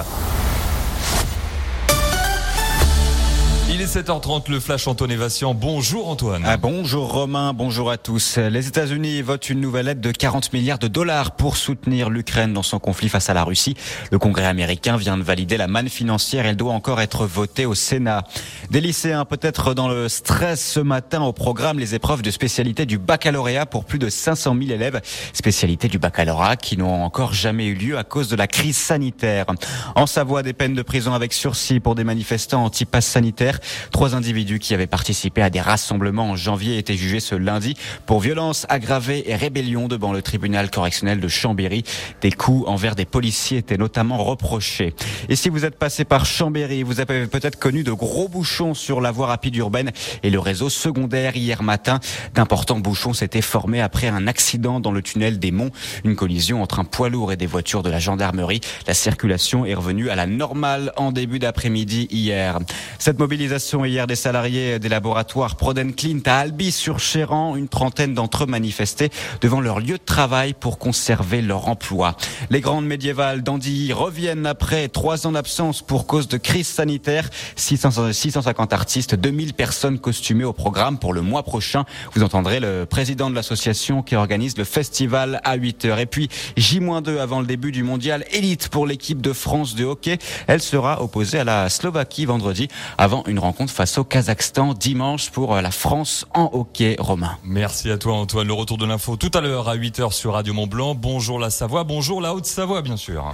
Il est sept heures trente, le Flash Antoine Vassian. Bonjour Antoine. Ah, bonjour Romain, bonjour à tous. Les États-Unis votent une nouvelle aide de quarante milliards de dollars pour soutenir l'Ukraine dans son conflit face à la Russie. Le Congrès américain vient de valider la manne financière. Elle doit encore être votée au Sénat. Des lycéens peut-être dans le stress ce matin. Au programme, les épreuves de spécialité du baccalauréat pour plus de cinq cent mille élèves. Spécialité du baccalauréat qui n'ont encore jamais eu lieu à cause de la crise sanitaire. En Savoie, des peines de prison avec sursis pour des manifestants anti-pass sanitaire. Trois individus qui avaient participé à des rassemblements en janvier étaient jugés ce lundi pour violence aggravée et rébellion devant le tribunal correctionnel de Chambéry. Des coups envers des policiers étaient notamment reprochés. Et si vous êtes passé par Chambéry, vous avez peut-être connu de gros bouchons sur la voie rapide urbaine et le réseau secondaire hier matin. D'importants bouchons s'étaient formés après un accident dans le tunnel des Monts. Une collision entre un poids lourd et des voitures de la gendarmerie. La circulation est revenue à la normale en début d'après-midi hier. Cette mobilisation hier des salariés des laboratoires Prodenclint à Albi-sur-Chéran, une trentaine d'entre eux manifestaient devant leur lieu de travail pour conserver leur emploi. Les grandes médiévales d'Andilly reviennent après trois ans d'absence pour cause de crise sanitaire. six cent cinquante artistes, deux mille personnes costumées au programme pour le mois prochain. Vous entendrez le président de l'association qui organise le festival à huit heures. Et puis J deux avant le début du mondial élite pour l'équipe de France de hockey. Elle sera opposée à la Slovaquie vendredi avant une rencontre face au Kazakhstan dimanche pour la France en hockey. Romain. Merci à toi Antoine. Le retour de l'info tout à l'heure à huit heures sur Radio Mont Blanc. Bonjour la Savoie, bonjour la Haute-Savoie bien sûr.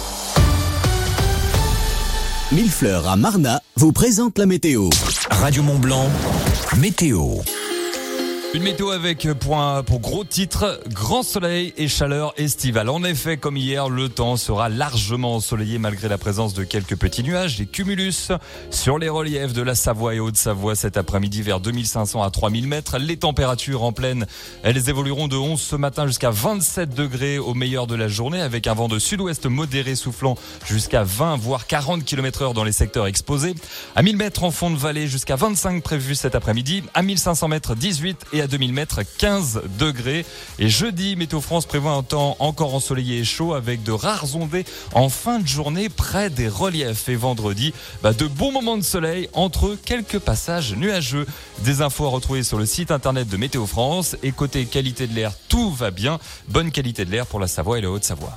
Millefleurs à Marna vous présente la météo. Radio Mont Blanc, météo. Une météo avec point pour gros titre, grand soleil et chaleur estivale. En effet, comme hier, le temps sera largement ensoleillé malgré la présence de quelques petits nuages, des cumulus sur les reliefs de la Savoie et Haute-Savoie cet après-midi vers deux mille cinq cents à trois mille mètres. Les températures en plaine, elles évolueront de onze ce matin jusqu'à vingt-sept degrés au meilleur de la journée avec un vent de sud-ouest modéré soufflant jusqu'à vingt voire quarante kilomètres heure dans les secteurs exposés. À mille mètres en fond de vallée jusqu'à vingt-cinq prévus cet après-midi. À mille cinq cents mètres, dix-huit et à deux mille mètres, quinze degrés. Et jeudi, Météo France prévoit un temps encore ensoleillé et chaud avec de rares ondées en fin de journée près des reliefs. Et vendredi, bah de bons moments de soleil entre quelques passages nuageux. Des infos à retrouver sur le site internet de Météo France. Et côté qualité de l'air, tout va bien. Bonne qualité de l'air pour la Savoie et la Haute-Savoie.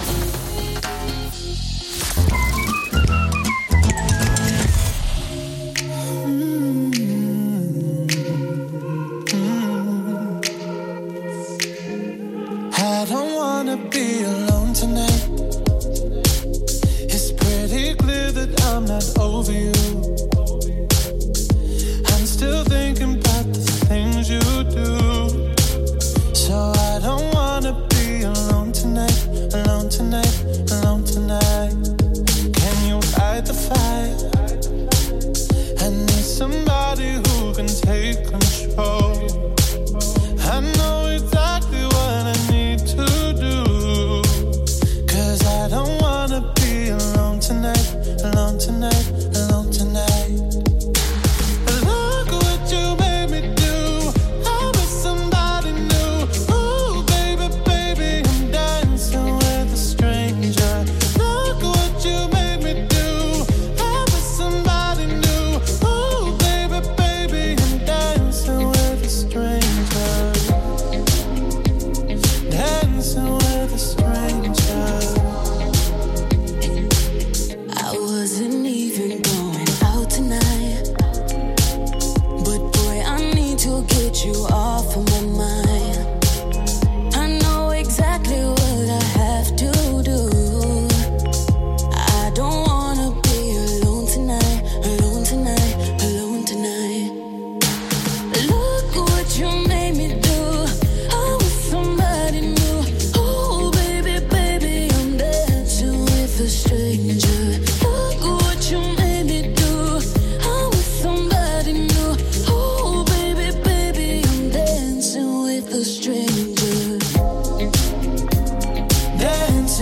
I don't wanna be alone tonight. It's pretty clear that I'm not over you. I'm still thinking about the things you do. So I don't wanna be alone tonight, alone.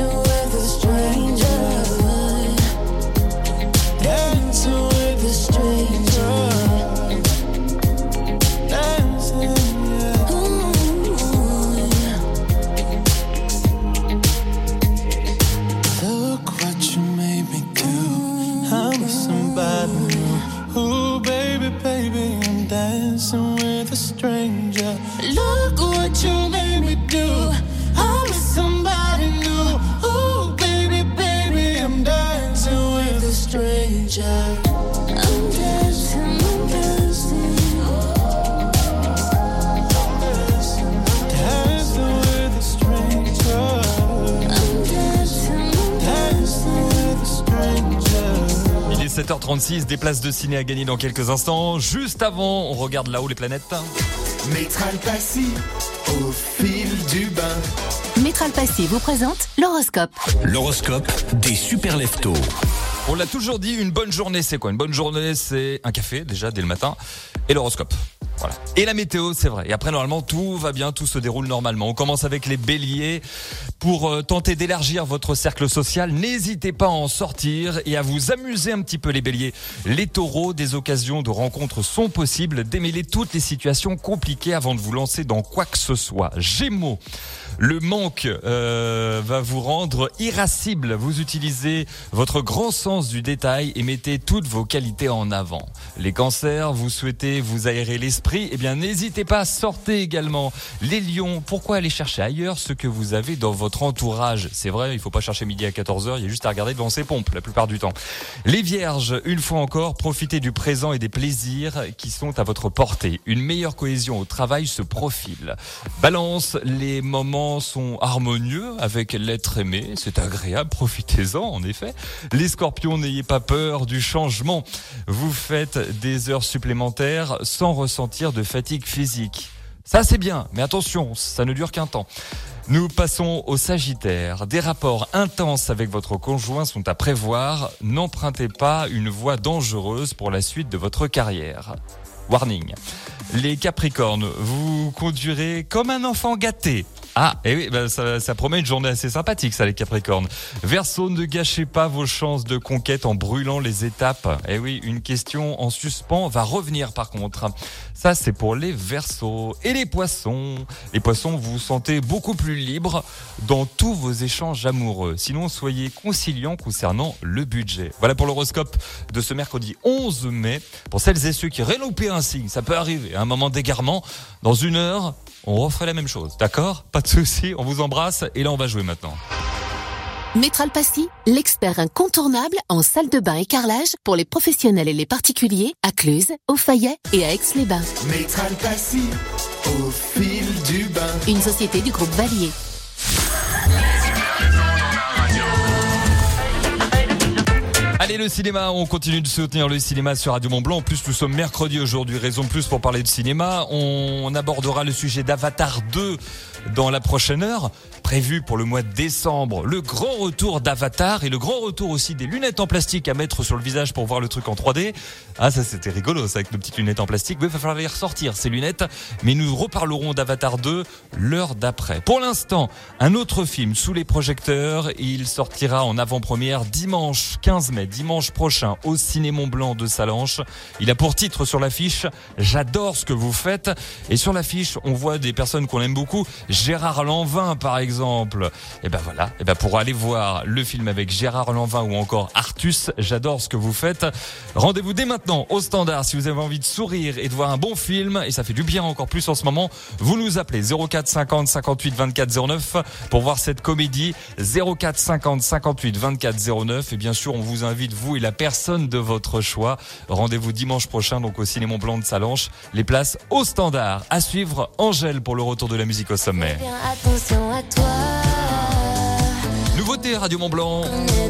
with a stranger. Dancing with a stranger. Dancing, yeah. Ooh, yeah. Look what you made me do. I'm with somebody new. Ooh, baby, baby, I'm dancing with a stranger. Look what you made me do. I'm with somebody new. Ooh, baby, baby, I'm dancing with a stranger. I'm dancing, I'm dancing. Dancing with a stranger. I'm dancing, I'm dancing with a stranger. Il est sept heures trente-six, des places de ciné à gagner dans quelques instants. Juste avant, on regarde là-haut les planètes. Métral Passy, au fil du bain. Métral Passy vous présente l'horoscope. L'horoscope des super leftos. On l'a toujours dit, une bonne journée, c'est quoi? Une bonne journée, c'est un café, déjà, dès le matin, et l'horoscope. Voilà. Et la météo, c'est vrai. Et après, normalement, tout va bien, tout se déroule normalement. On commence avec les béliers. Pour euh, tenter d'élargir votre cercle social, n'hésitez pas à en sortir et à vous amuser un petit peu, les béliers. Les taureaux, des occasions de rencontres sont possibles. Démêlez toutes les situations compliquées avant de vous lancer dans quoi que ce soit. Gémeaux. Le manque euh, va vous rendre irascible. Vous utilisez votre grand sens du détail et mettez toutes vos qualités en avant. Les cancers, vous souhaitez vous aérer l'esprit, eh bien n'hésitez pas, sortez également. Les lions, pourquoi aller chercher ailleurs ce que vous avez dans votre entourage? C'est vrai, il faut pas chercher midi à quatorze heures, il y a juste à regarder devant ses pompes la plupart du temps. Les vierges, une fois encore, profitez du présent et des plaisirs qui sont à votre portée. Une meilleure cohésion au travail se profile. Balance, les moments sont harmonieux avec l'être aimé, c'est agréable, profitez-en en effet. Les scorpions, n'ayez pas peur du changement. Vous faites des heures supplémentaires sans ressentir de fatigue physique. Ça c'est bien, mais attention, ça ne dure qu'un temps. Nous passons au Sagittaire. Des rapports intenses avec votre conjoint sont à prévoir. N'empruntez pas une voie dangereuse pour la suite de votre carrière. Warning. Les Capricornes, vous conduirez comme un enfant gâté. Ah, et oui, bah ça, ça promet une journée assez sympathique, ça, les Capricornes. Verseau, ne gâchez pas vos chances de conquête en brûlant les étapes. Et oui, une question en suspens va revenir par contre. Ça, c'est pour les Verseaux. Et les Poissons. Les Poissons, vous vous sentez beaucoup plus libre dans tous vos échanges amoureux. Sinon, soyez conciliants concernant le budget. Voilà pour l'horoscope de ce mercredi onze mai. Pour celles et ceux qui auraient loupé un signe, ça peut arriver, un moment d'égarement. Dans une heure, on referait la même chose, d'accord? Pas de souci, on vous embrasse et là on va jouer maintenant. Métral Passy, l'expert incontournable en salle de bain et carrelage pour les professionnels et les particuliers à Cluse, au Fayet et à Aix-les-Bains. Métral Passy, au fil du bain. Une société du groupe Valier. Allez, le cinéma, on continue de soutenir le cinéma sur Radio Mont Blanc. En plus, nous sommes mercredi aujourd'hui, raison de plus pour parler de cinéma. On abordera le sujet d'Avatar deux dans la prochaine heure, prévu pour le mois de décembre. Le grand retour d'Avatar et le grand retour aussi des lunettes en plastique à mettre sur le visage pour voir le truc en trois D. Ah, ça c'était rigolo, ça, avec nos petites lunettes en plastique. Mais il va falloir les ressortir, ces lunettes. Mais nous reparlerons d'Avatar deux l'heure d'après. Pour l'instant, un autre film sous les projecteurs. Il sortira en avant-première dimanche quinze mai, dimanche prochain, au Ciné Mont Blanc de Salanches. Il a pour titre sur l'affiche « J'adore ce que vous faites ». Et sur l'affiche, on voit des personnes qu'on aime beaucoup. Gérard Lanvin, par exemple. Et ben voilà. Et ben pour aller voir le film avec Gérard Lanvin ou encore Artus, j'adore ce que vous faites. Rendez-vous dès maintenant au Standard si vous avez envie de sourire et de voir un bon film. Et ça fait du bien encore plus en ce moment. Vous nous appelez zéro quatre cinquante cinquante-huit vingt-quatre zéro neuf pour voir cette comédie. zéro quatre cinquante cinquante-huit vingt-quatre zéro neuf. Et bien sûr, on vous invite, vous et la personne de votre choix. Rendez-vous dimanche prochain, donc au Ciné Mont Blanc de Salanches. Les places au Standard. À suivre, Angèle pour le retour de la musique au sommet. Bien attention à toi. Nouveauté Radio Mont Blanc.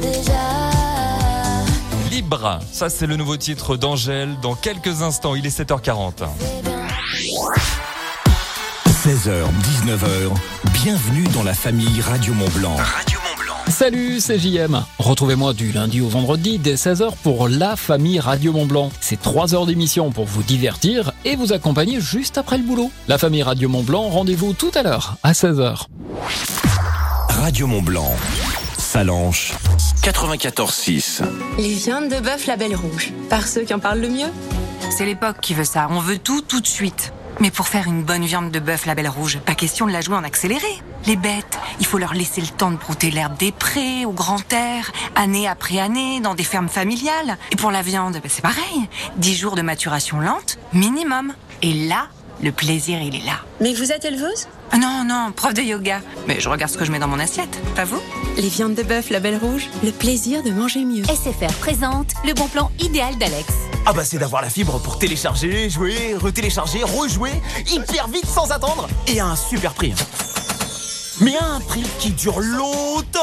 Libre, ça c'est le nouveau titre d'Angèle. Dans quelques instants, il est sept heures quarante. seize heures, dix-neuf heures, bienvenue dans la famille Radio Mont Blanc. Radio Mont Blanc. Salut, c'est J M. Retrouvez-moi du lundi au vendredi dès seize heures pour la famille Radio Mont Blanc. C'est trois heures d'émission pour vous divertir et vous accompagner juste après le boulot. La famille Radio Mont Blanc, rendez-vous tout à l'heure à seize heures. Radio Mont Blanc, Salanches, quatre-vingt-quatorze six. Les viandes de bœuf Label Rouge, par ceux qui en parlent le mieux. C'est l'époque qui veut ça, on veut tout tout de suite. Mais pour faire une bonne viande de bœuf Label Rouge, pas question de la jouer en accéléré. Les bêtes, il faut leur laisser le temps de brouter l'herbe des prés, au grand air, année après année, dans des fermes familiales. Et pour la viande, ben c'est pareil. dix jours de maturation lente, minimum. Et là, le plaisir, il est là. Mais vous êtes éleveuse ? Ah non, non, prof de yoga. Mais je regarde ce que je mets dans mon assiette, pas vous ? Les viandes de bœuf Label Rouge, le plaisir de manger mieux. S F R présente le bon plan idéal d'Alex. Ah bah c'est d'avoir la fibre pour télécharger, jouer, retélécharger, rejouer, hyper vite sans attendre, et à un super prix. Mais à un prix qui dure longtemps.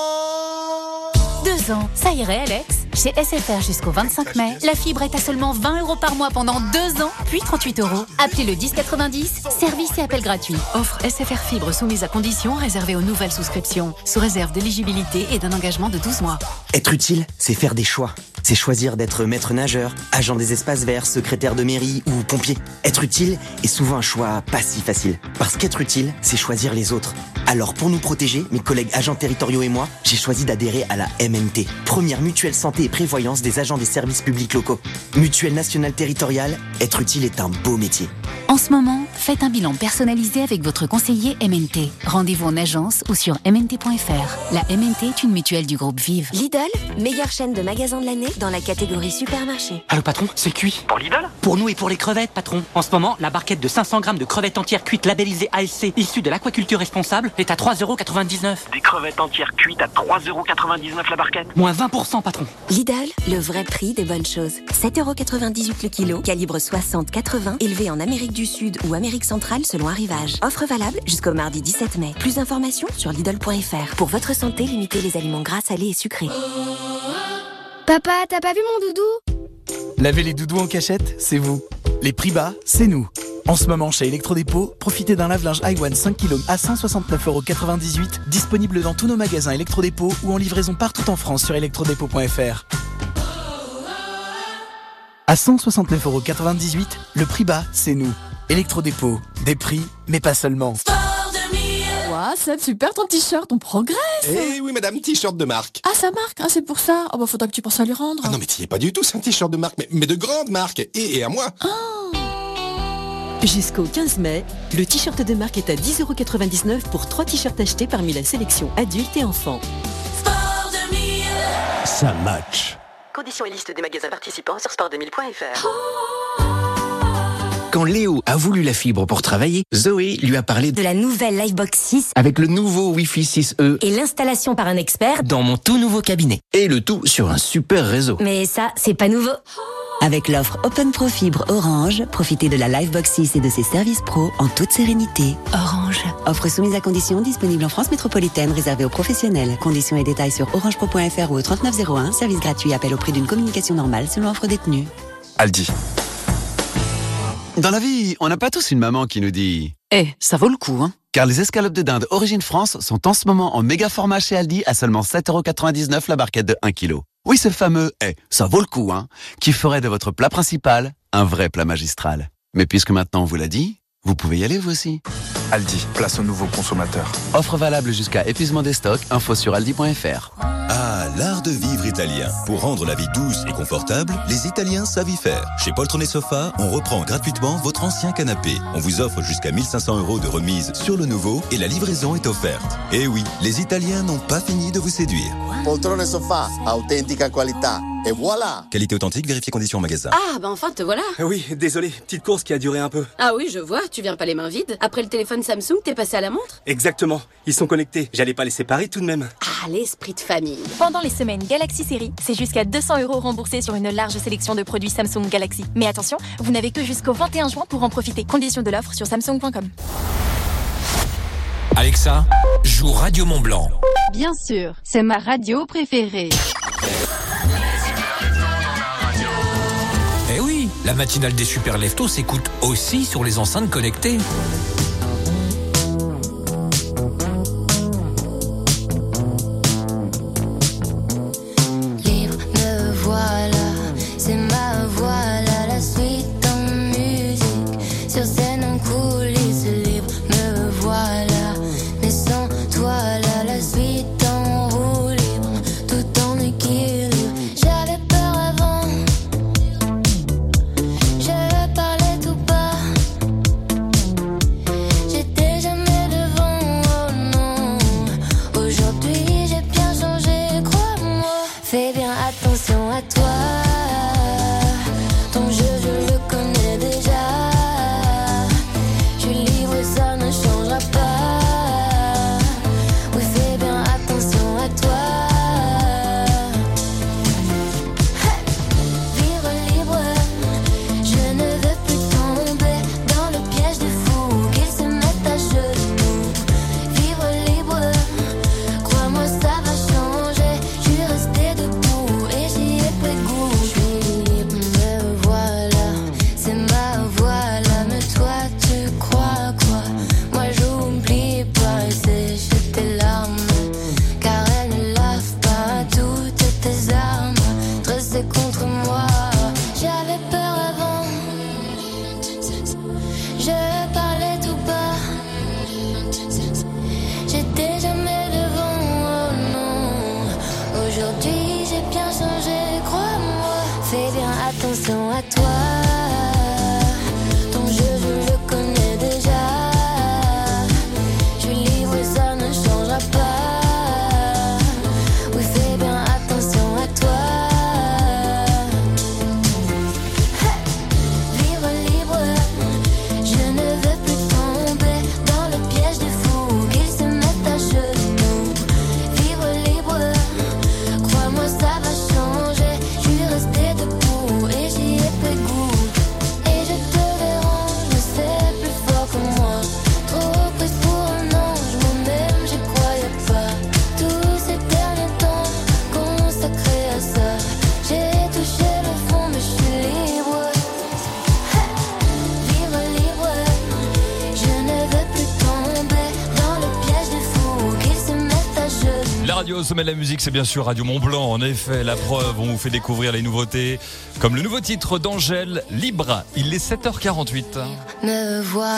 Deux ans, ça irait Alex. Chez S F R jusqu'au vingt-cinq mai, la fibre est à seulement vingt euros par mois pendant deux ans, puis trente-huit euros. Appelez le dix quatre-vingt-dix, service et appel gratuit. Offre S F R Fibre soumise à conditions réservée aux nouvelles souscriptions, sous réserve d'éligibilité et d'un engagement de douze mois. Être utile, c'est faire des choix. C'est choisir d'être maître nageur, agent des espaces verts, secrétaire de mairie ou pompier. Être utile est souvent un choix pas si facile. Parce qu'être utile, c'est choisir les autres. Alors pour nous protéger, mes collègues agents territoriaux et moi, j'ai choisi d'adhérer à la M N T, première mutuelle santé et prévoyance des agents des services publics locaux. Mutuelle nationale territoriale, être utile est un beau métier. En ce moment, faites un bilan personnalisé avec votre conseiller M N T. Rendez-vous en agence ou sur m n t point f r. La M N T est une mutuelle du groupe Vive. Lidl, meilleure chaîne de magasins de l'année dans la catégorie supermarché. Allô patron, c'est cuit. Pour Lidl ? Pour nous et pour les crevettes patron. En ce moment, la barquette de cinq cents grammes de crevettes entières cuites labellisées A S C issues de l'aquaculture responsable est à trois euros quatre-vingt-dix-neuf. Des crevettes entières cuites à trois euros quatre-vingt-dix-neuf la barquette. Moins vingt pour cent patron. Lidl, le vrai prix des bonnes choses. sept euros quatre-vingt-dix-huit le kilo, calibre soixante quatre-vingts, élevé en Amérique du Sud ou Amérique centrale selon arrivage. Offre valable jusqu'au mardi dix-sept mai. Plus d'informations sur Lidl point f r. Pour votre santé, limitez les aliments gras, salés et sucrés. Papa, t'as pas vu mon doudou ? Lavez les doudous en cachette, c'est vous. Les prix bas, c'est nous. En ce moment, chez Electrodépôt, profitez d'un lave-linge iOne cinq kilos à cent soixante-neuf euros quatre-vingt-dix-huit, disponible dans tous nos magasins Electrodépôt ou en livraison partout en France sur electrodépôt point f r. À cent soixante-neuf euros quatre-vingt-dix-huit, le prix bas, c'est nous. Electrodépôt, des prix, mais pas seulement. Ouah, c'est super ton t-shirt, on progresse. Eh oui madame, t-shirt de marque. Ah, ça marque, ah, c'est pour ça. Oh bah faudra que tu penses à lui rendre. Ah non mais t'y es pas du tout, c'est un t-shirt de marque, mais, mais de grande marque, et, et à moi. Oh. Jusqu'au quinze mai, le t-shirt de marque est à dix euros quatre-vingt-dix-neuf pour trois t-shirts achetés parmi la sélection adultes et enfants. Ça match. Conditions et liste des magasins participants sur sport deux mille point f r. Quand Léo a voulu la fibre pour travailler, Zoé lui a parlé De la nouvelle Livebox six avec le nouveau Wi-Fi six E et l'installation par un expert dans mon tout nouveau cabinet. Et le tout sur un super réseau. Mais ça, c'est pas nouveau. Avec l'offre Open Pro Fibre Orange, profitez de la Livebox six et de ses services pro en toute sérénité. Orange. Offre soumise à conditions, disponible en France métropolitaine, réservée aux professionnels. Conditions et détails sur orange pro point f r ou au trente-neuf zéro un. Service gratuit, appel au prix d'une communication normale selon offre détenue. Aldi. Dans la vie, on n'a pas tous une maman qui nous dit Eh, hey, ça vaut le coup, hein. Car les escalopes de dinde Origine France sont en ce moment en méga format chez Aldi à seulement sept euros quatre-vingt-dix-neuf la barquette de un kilo. Oui, ce fameux « Eh, ça vaut le coup », hein, qui ferait de votre plat principal un vrai plat magistral. Mais puisque maintenant on vous l'a dit, vous pouvez y aller vous aussi. Aldi, place aux nouveaux consommateurs. Offre valable jusqu'à épuisement des stocks, info sur aldi point f r. Ah, l'art de vivre italien. Pour rendre la vie douce et confortable, les Italiens savent y faire. Chez Poltron Sofa, on reprend gratuitement votre ancien canapé. On vous offre jusqu'à mille cinq cents euros de remise sur le nouveau et la livraison est offerte. Et oui, les Italiens n'ont pas fini de vous séduire. Poltron Sofa, authentica qualità. Et voilà! Qualité authentique, vérifiez conditions en magasin. Ah, bah enfin, te voilà! Oui, désolé, petite course qui a duré un peu. Ah oui, je vois, tu viens pas les mains vides. Après le téléphone Samsung, t'es passé à la montre? Exactement, ils sont connectés. J'allais pas les séparer tout de même. Ah, l'esprit de famille. Pendant les semaines Galaxy Série, c'est jusqu'à deux cents euros remboursés sur une large sélection de produits Samsung Galaxy. Mais attention, vous n'avez que jusqu'au vingt et un juin pour en profiter. Conditions de l'offre sur samsung point com. Alexa, joue Radio Mont Blanc. Bien sûr, c'est ma radio préférée. Eh oui, la matinale des super leftos s'écoute aussi sur les enceintes connectées. Libre, me voilà, c'est ma voix là, la suite en musique. Sur scène en coulisses, libre, me voilà, mais sans toi là, la suite en roue libre. Aujourd'hui j'ai bien changé, crois-moi. Fais bien attention à toi. Ton jeu je le connais déjà. Je suis libre, ça ne changera pas. Oui, fais bien attention à toi. Libre, libre, je ne veux plus tomber dans le piège des fous qu'ils se mettent à genoux. Libre, libre, crois-moi ça va changer. Je suis restée debout et j'y ai pris goût. Et je te dérange, mais c'est plus fort que moi. Trop prise pour un ange, moi-même j'y croyais pas. Tous ces derniers temps consacrés à ça, j'ai touché le fond mais je suis libre. Libre, libre, je ne veux plus tomber dans le piège des fous qu'ils se mettent à genoux. La radio au sommet de la musique, c'est bien sûr Radio Mont-Blanc. En effet, la preuve, on vous fait découvrir les nouveautés, comme le nouveau titre d'Angèle, Libre. Il est sept heures quarante-huit. Me voilà.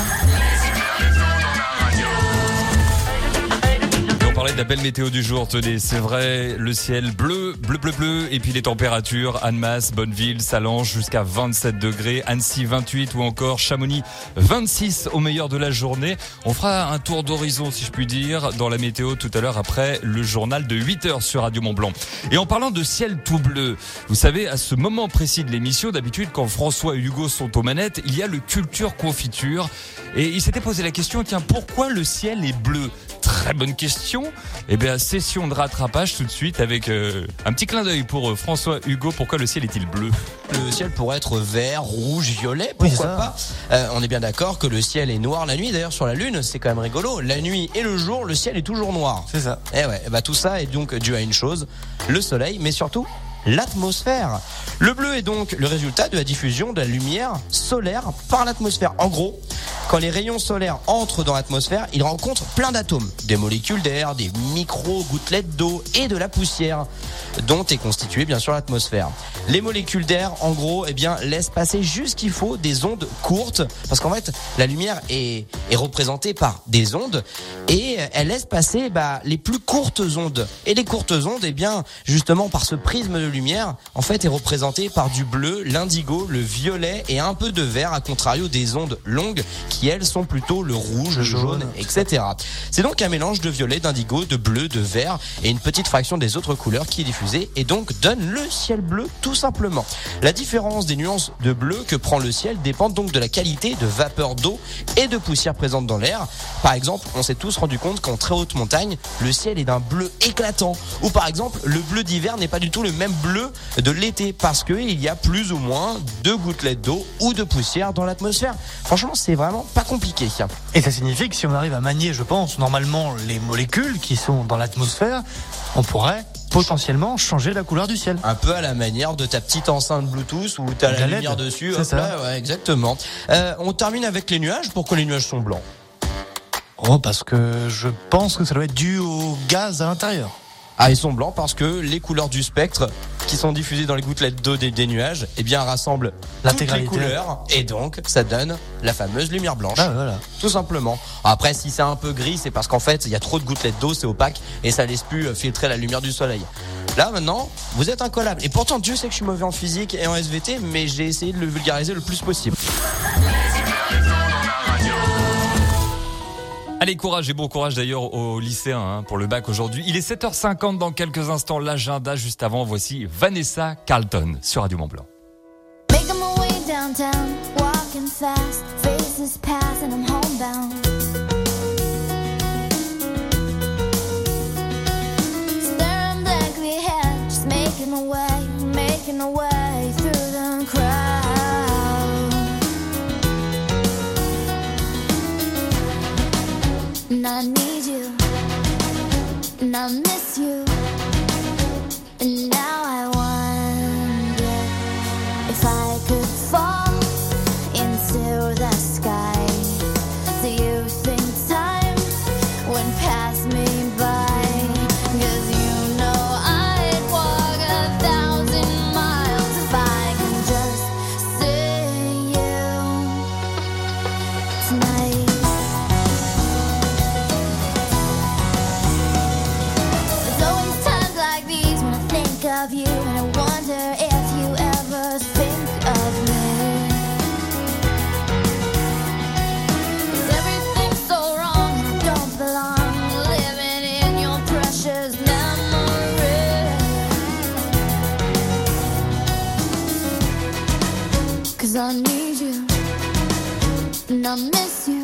On parlait de la belle météo du jour, tenez, c'est vrai, le ciel bleu, bleu, bleu, bleu, et puis les températures, Annemasse, Bonneville, Sallanches jusqu'à vingt-sept degrés, Annecy vingt-huit ou encore Chamonix vingt-six au meilleur de la journée. On fera un tour d'horizon, si je puis dire, dans la météo tout à l'heure après le journal de huit heures sur Radio Mont-Blanc. Et en parlant de ciel tout bleu, vous savez, à ce moment précis de l'émission, d'habitude, quand François et Hugo sont aux manettes, il y a le Culture Confiture. Et il s'était posé la question, tiens, pourquoi le ciel est bleu ? Très bonne question. Eh bien, session de rattrapage tout de suite avec euh, un petit clin d'œil pour euh, François Hugo. Pourquoi le ciel est-il bleu ? Le ciel pourrait être vert, rouge, violet, pourquoi Oui, pas. Euh, on est bien d'accord que le ciel est noir la nuit. D'ailleurs, sur la Lune, c'est quand même rigolo. La nuit et le jour, le ciel est toujours noir. C'est ça. Et ouais, bah tout ça est donc dû à une chose, le soleil, mais surtout l'atmosphère. Le bleu est donc le résultat de la diffusion de la lumière solaire par l'atmosphère. En gros, quand les rayons solaires entrent dans l'atmosphère, ils rencontrent plein d'atomes, des molécules d'air, des micro-gouttelettes d'eau et de la poussière, dont est constituée bien sûr l'atmosphère. Les molécules d'air, en gros, eh bien, laissent passer juste ce qu'il faut des ondes courtes, parce qu'en fait, la lumière est, est représentée par des ondes, et elle laisse passer bah, les plus courtes ondes. Et les courtes ondes, eh bien, justement, par ce prisme de lumière, en fait, est représentée par du bleu, l'indigo, le violet et un peu de vert, à contrario des ondes longues, qui elles sont plutôt le rouge, le jaune, et cetera. C'est donc un mélange de violet, d'indigo, de bleu, de vert et une petite fraction des autres couleurs qui est diffusée et donc donne le ciel bleu tout simplement. La différence des nuances de bleu que prend le ciel dépend donc de la qualité de vapeur d'eau et de poussière présente dans l'air. Par exemple, on s'est tous rendu compte qu'en très haute montagne, le ciel est d'un bleu éclatant. Ou par exemple, le bleu d'hiver n'est pas du tout le même bleu de l'été parce qu'il y a plus ou moins de gouttelettes d'eau ou de poussière dans l'atmosphère. Franchement, c'est vraiment pas compliqué. Et ça signifie que si on arrive à manier, je pense, normalement les molécules qui sont dans l'atmosphère, on pourrait potentiellement changer la couleur du ciel. Un peu à la manière de ta petite enceinte Bluetooth où t'as la lumière dessus. C'est ça. Là, ouais, exactement. Euh, on termine avec les nuages. Pourquoi les nuages sont blancs ? Oh, parce que je pense que ça doit être dû au gaz à l'intérieur. Ah, ils sont blancs parce que les couleurs du spectre qui sont diffusées dans les gouttelettes d'eau des, des nuages, eh bien, rassemblent toutes les couleurs et donc ça donne la fameuse lumière blanche. Ah, voilà. Tout simplement. Après, si c'est un peu gris, c'est parce qu'en fait, il y a trop de gouttelettes d'eau, c'est opaque et ça laisse plus filtrer la lumière du soleil. Là, maintenant, vous êtes incollable. Et pourtant, Dieu sait que je suis mauvais en physique et en S V T, mais j'ai essayé de le vulgariser le plus possible. Allez, courage et bon courage d'ailleurs aux lycéens hein, pour le bac aujourd'hui. Il est sept heures cinquante dans quelques instants, l'agenda. Juste avant, voici Vanessa Carlton sur Radio Mont-Blanc. Making my way downtown, walking fast, faces pass and I'm homebound. Staring blankly ahead, just making my way, making my way through the crowd. And I need you, and I miss you, and now I wonder if I could fall into the sky. Do you think time would pass me by? 'Cause you know I'd walk a thousand miles if I could just see you tonight. There's always times like these of you, and I wonder if you ever think of me. 'Cause everything's so wrong and I don't belong, living in your precious memory. 'Cause I need you and I miss you.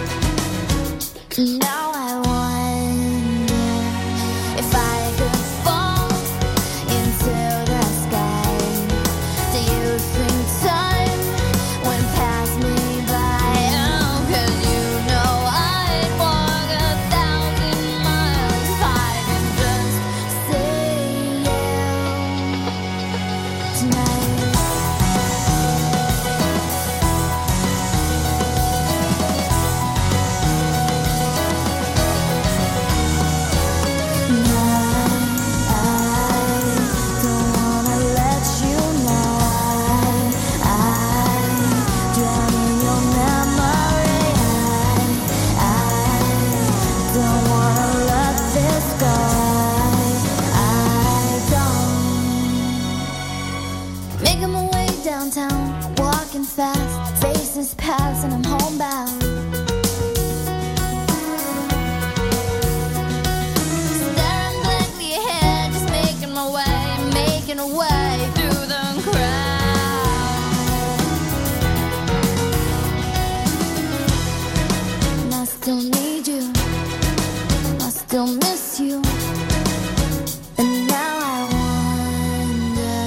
Now I wonder if I could fall into the sky. Do you think time would pass me by? Oh, 'cause you know I'd walk a thousand miles if I could just see you tonight. Making my way downtown, walking fast, faces pass and I'm homebound. Staring blankly ahead, just making my way, making a way through the crowd. And I still need you, I still miss you. And now I wonder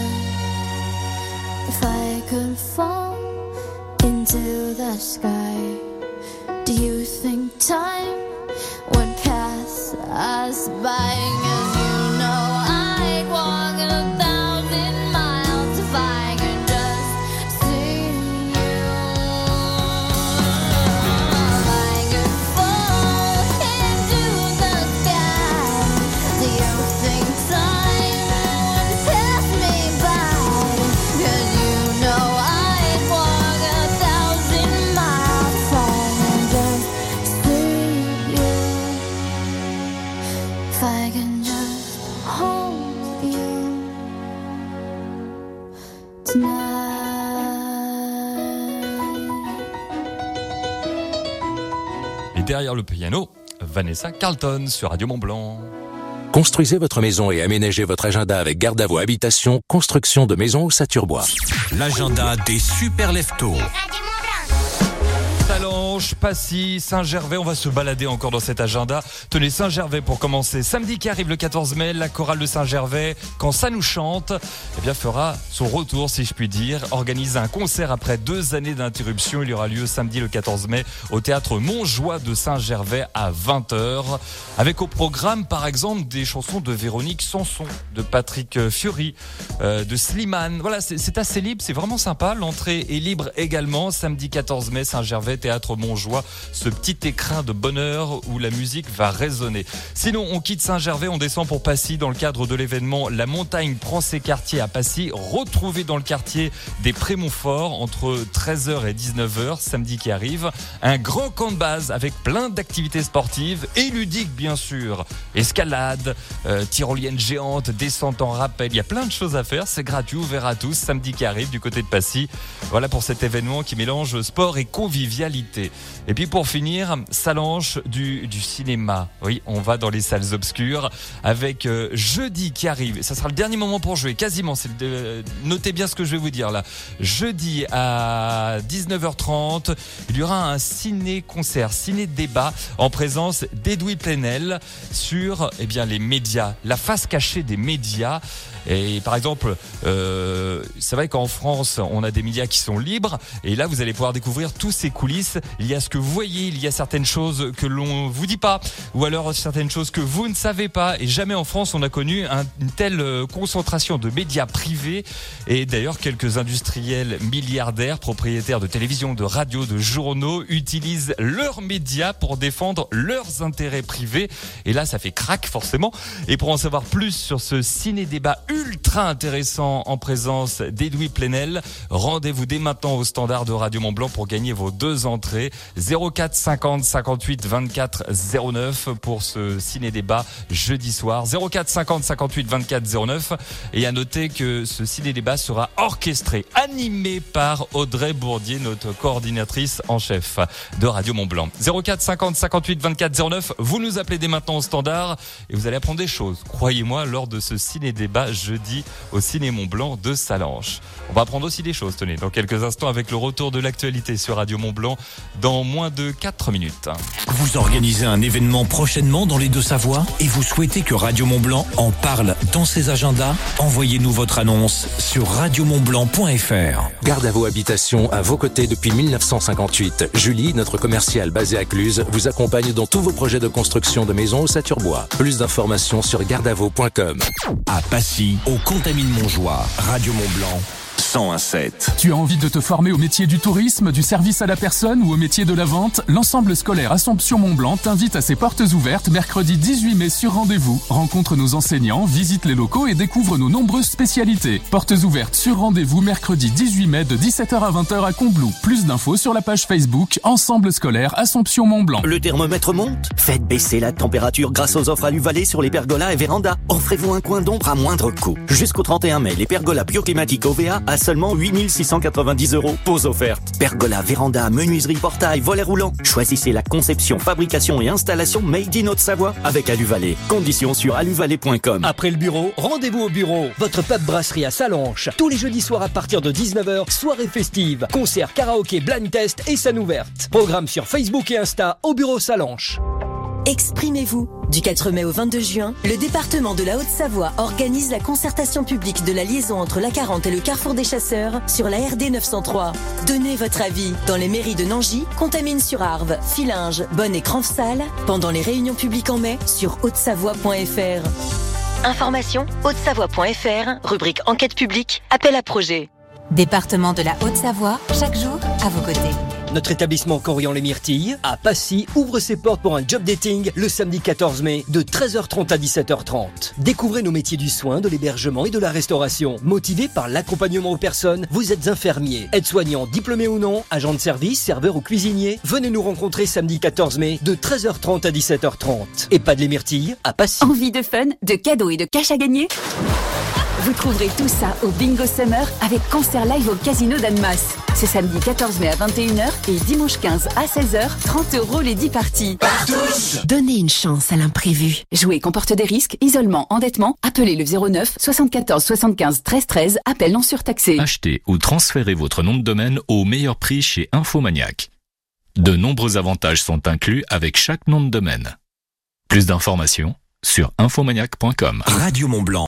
if I could fall into the sky. Do you think time would pass us by? 'Cause you know I'd walk a thousand miles if I could just see you. If I could fall into the sky, do you think time would pass me by? 'Cause you know I'd walk a thousand miles if I could just see you. If I can just hold you tonight. Et derrière le piano, Vanessa Carlton sur Radio Mont-Blanc. Construisez votre maison et aménagez votre agenda avec Gardavo Habitation, construction de maisons au Saturbois. L'agenda des super leftos. Salange, Passy, Saint-Gervais, on va se balader encore dans cet agenda. Tenez, Saint-Gervais pour commencer. Samedi qui arrive le quatorze mai, la chorale de Saint-Gervais, quand ça nous chante, eh bien fera son retour si je puis dire. Organise un concert après deux années d'interruption. Il y aura lieu samedi le quatorze mai au théâtre Montjoie de Saint-Gervais à vingt heures. Avec au programme par exemple des chansons de Véronique Sanson, de Patrick Fiori, euh, de Slimane. Voilà, c'est, c'est assez libre, c'est vraiment sympa. L'entrée est libre également. Samedi quatorze mai, Saint-Gervais, théâtre Montjoie, ce petit écrin de bonheur où la musique va résonner. Sinon, on quitte Saint-Gervais, on descend pour Passy dans le cadre de l'événement La Montagne prend ses quartiers à Passy. Retrouvez dans le quartier des Pré-Montfort entre treize heures et dix-neuf heures, samedi qui arrive, un grand camp de base avec plein d'activités sportives et ludiques bien sûr. Escalade, euh, tyrolienne géante, descente en rappel, il y a plein de choses à faire, c'est gratuit, ouvert à tous, samedi qui arrive du côté de Passy. Voilà pour cet événement qui mélange sport et convivialité. Et puis pour finir, Salange du, du cinéma. Oui, on va dans les salles obscures avec euh, jeudi qui arrive. Ça sera le dernier moment pour jouer, quasiment. C'est le, euh, notez bien ce que je vais vous dire là. Jeudi à dix-neuf heures trente, il y aura un ciné-concert, ciné-débat en présence d'Edoui Plenel sur eh bien, les médias, la face cachée des médias. Et par exemple, euh, c'est vrai qu'en France, on a des médias qui sont libres. Et là, vous allez pouvoir découvrir tous ces coulisses. Il y a ce que vous voyez, il y a certaines choses que l'on vous dit pas, ou alors certaines choses que vous ne savez pas. Et jamais en France, on a connu un, une telle concentration de médias privés. Et d'ailleurs, quelques industriels milliardaires, propriétaires de télévision, de radio, de journaux, utilisent leurs médias pour défendre leurs intérêts privés. Et là, ça fait crack forcément. Et pour en savoir plus sur ce ciné-débat ultra intéressant en présence d'Edoui Plenel, rendez-vous dès maintenant au standard de Radio Mont-Blanc pour gagner vos deux deux entrées. zéro quatre cinquante cinquante-huit vingt-quatre zéro neuf pour ce ciné-débat jeudi soir. zéro quatre cinquante cinquante-huit vingt-quatre zéro neuf. Et à noter que ce ciné-débat sera orchestré, animé par Audrey Bourdier, notre coordinatrice en chef de Radio Mont-Blanc. zéro quatre cinquante cinquante-huit vingt-quatre zéro neuf. Vous nous appelez dès maintenant au standard et vous allez apprendre des choses, croyez-moi, lors de ce ciné-débat jeudi au Ciné Mont-Blanc de Salanches. On va apprendre aussi des choses, tenez, dans quelques instants avec le retour de l'actualité sur Radio Mont-Blanc dans moins de quatre minutes. Vous organisez un événement prochainement dans les Deux-Savoies et vous souhaitez que Radio Mont-Blanc en parle dans ses agendas? Envoyez-nous votre annonce sur radio mont blanc point f r. Garde à vos habitations à vos côtés depuis mille neuf cent cinquante-huit. Julie, notre commerciale basée à Cluse, vous accompagne dans tous vos projets de construction de maisons au Saturbois. Plus d'informations sur garde à vaux point com. À Passy, au Contamine-Montjoie, Radio Mont-Blanc. cent un sept. Tu as envie de te former au métier du tourisme, du service à la personne ou au métier de la vente? L'ensemble scolaire Assomption Mont-Blanc t'invite à ses portes ouvertes mercredi dix-huit mai sur rendez-vous. Rencontre nos enseignants, visite les locaux et découvre nos nombreuses spécialités. Portes ouvertes sur rendez-vous mercredi dix-huit mai de dix-sept heures à vingt heures à Combloux. Plus d'infos sur la page Facebook Ensemble scolaire Assomption Mont-Blanc. Le thermomètre monte? Faites baisser la température grâce aux offres Aluvalet sur les pergolas et vérandas. Offrez-vous un coin d'ombre à moindre coût. Jusqu'au trente et un mai, les pergolas bioclimatiques O V A à seulement huit mille six cent quatre-vingt-dix euros. Pause offerte. Pergola, véranda, menuiserie, portail, volet roulant. Choisissez la conception, fabrication et installation Made in Haute-Savoie avec Aluvalet. Conditions sur aluvalet point com. Après le bureau, rendez-vous au bureau. Votre pub brasserie à Salanches. Tous les jeudis soirs à partir de dix-neuf heures, soirée festive. Concert, karaoké, blind test et scène ouverte. Programme sur Facebook et Insta au bureau Salanches. Exprimez-vous. Du quatre mai au vingt-deux juin, le département de la Haute-Savoie organise la concertation publique de la liaison entre la Quarante et le Carrefour des Chasseurs sur la R D neuf cent trois. Donnez votre avis dans les mairies de Nangy, Contamine-sur-Arve, Fillinges, Bonne et Cranfsal pendant les réunions publiques en mai sur haute-savoie point f r. Information haute-savoie point f r, rubrique enquête publique, appel à projet. Département de la Haute-Savoie, chaque jour à vos côtés. Notre établissement Corian-les-Myrtilles, à Passy, ouvre ses portes pour un job dating le samedi quatorze mai de treize heures trente à dix-sept heures trente. Découvrez nos métiers du soin, de l'hébergement et de la restauration. Motivé par l'accompagnement aux personnes, vous êtes infirmier, aide-soignant, diplômé ou non, agent de service, serveur ou cuisinier. Venez nous rencontrer samedi quatorze mai de treize heures trente à dix-sept heures trente. EHPAD-les-Myrtilles, à Passy. Envie de fun, de cadeaux et de cash à gagner? Vous trouverez tout ça au Bingo Summer avec concert live au Casino d'Annemasse. C'est samedi quatorze mai à vingt et une heures et dimanche quinze à seize heures, trente euros les dix parties. Partouche. Donnez une chance à l'imprévu. Jouer comporte des risques, isolement, endettement. Appelez le zéro neuf soixante-quatorze soixante-quinze treize treize, appel non surtaxé. Achetez ou transférez votre nom de domaine au meilleur prix chez Infomaniac. De nombreux avantages sont inclus avec chaque nom de domaine. Plus d'informations sur infomaniac point com. Radio Mont-Blanc.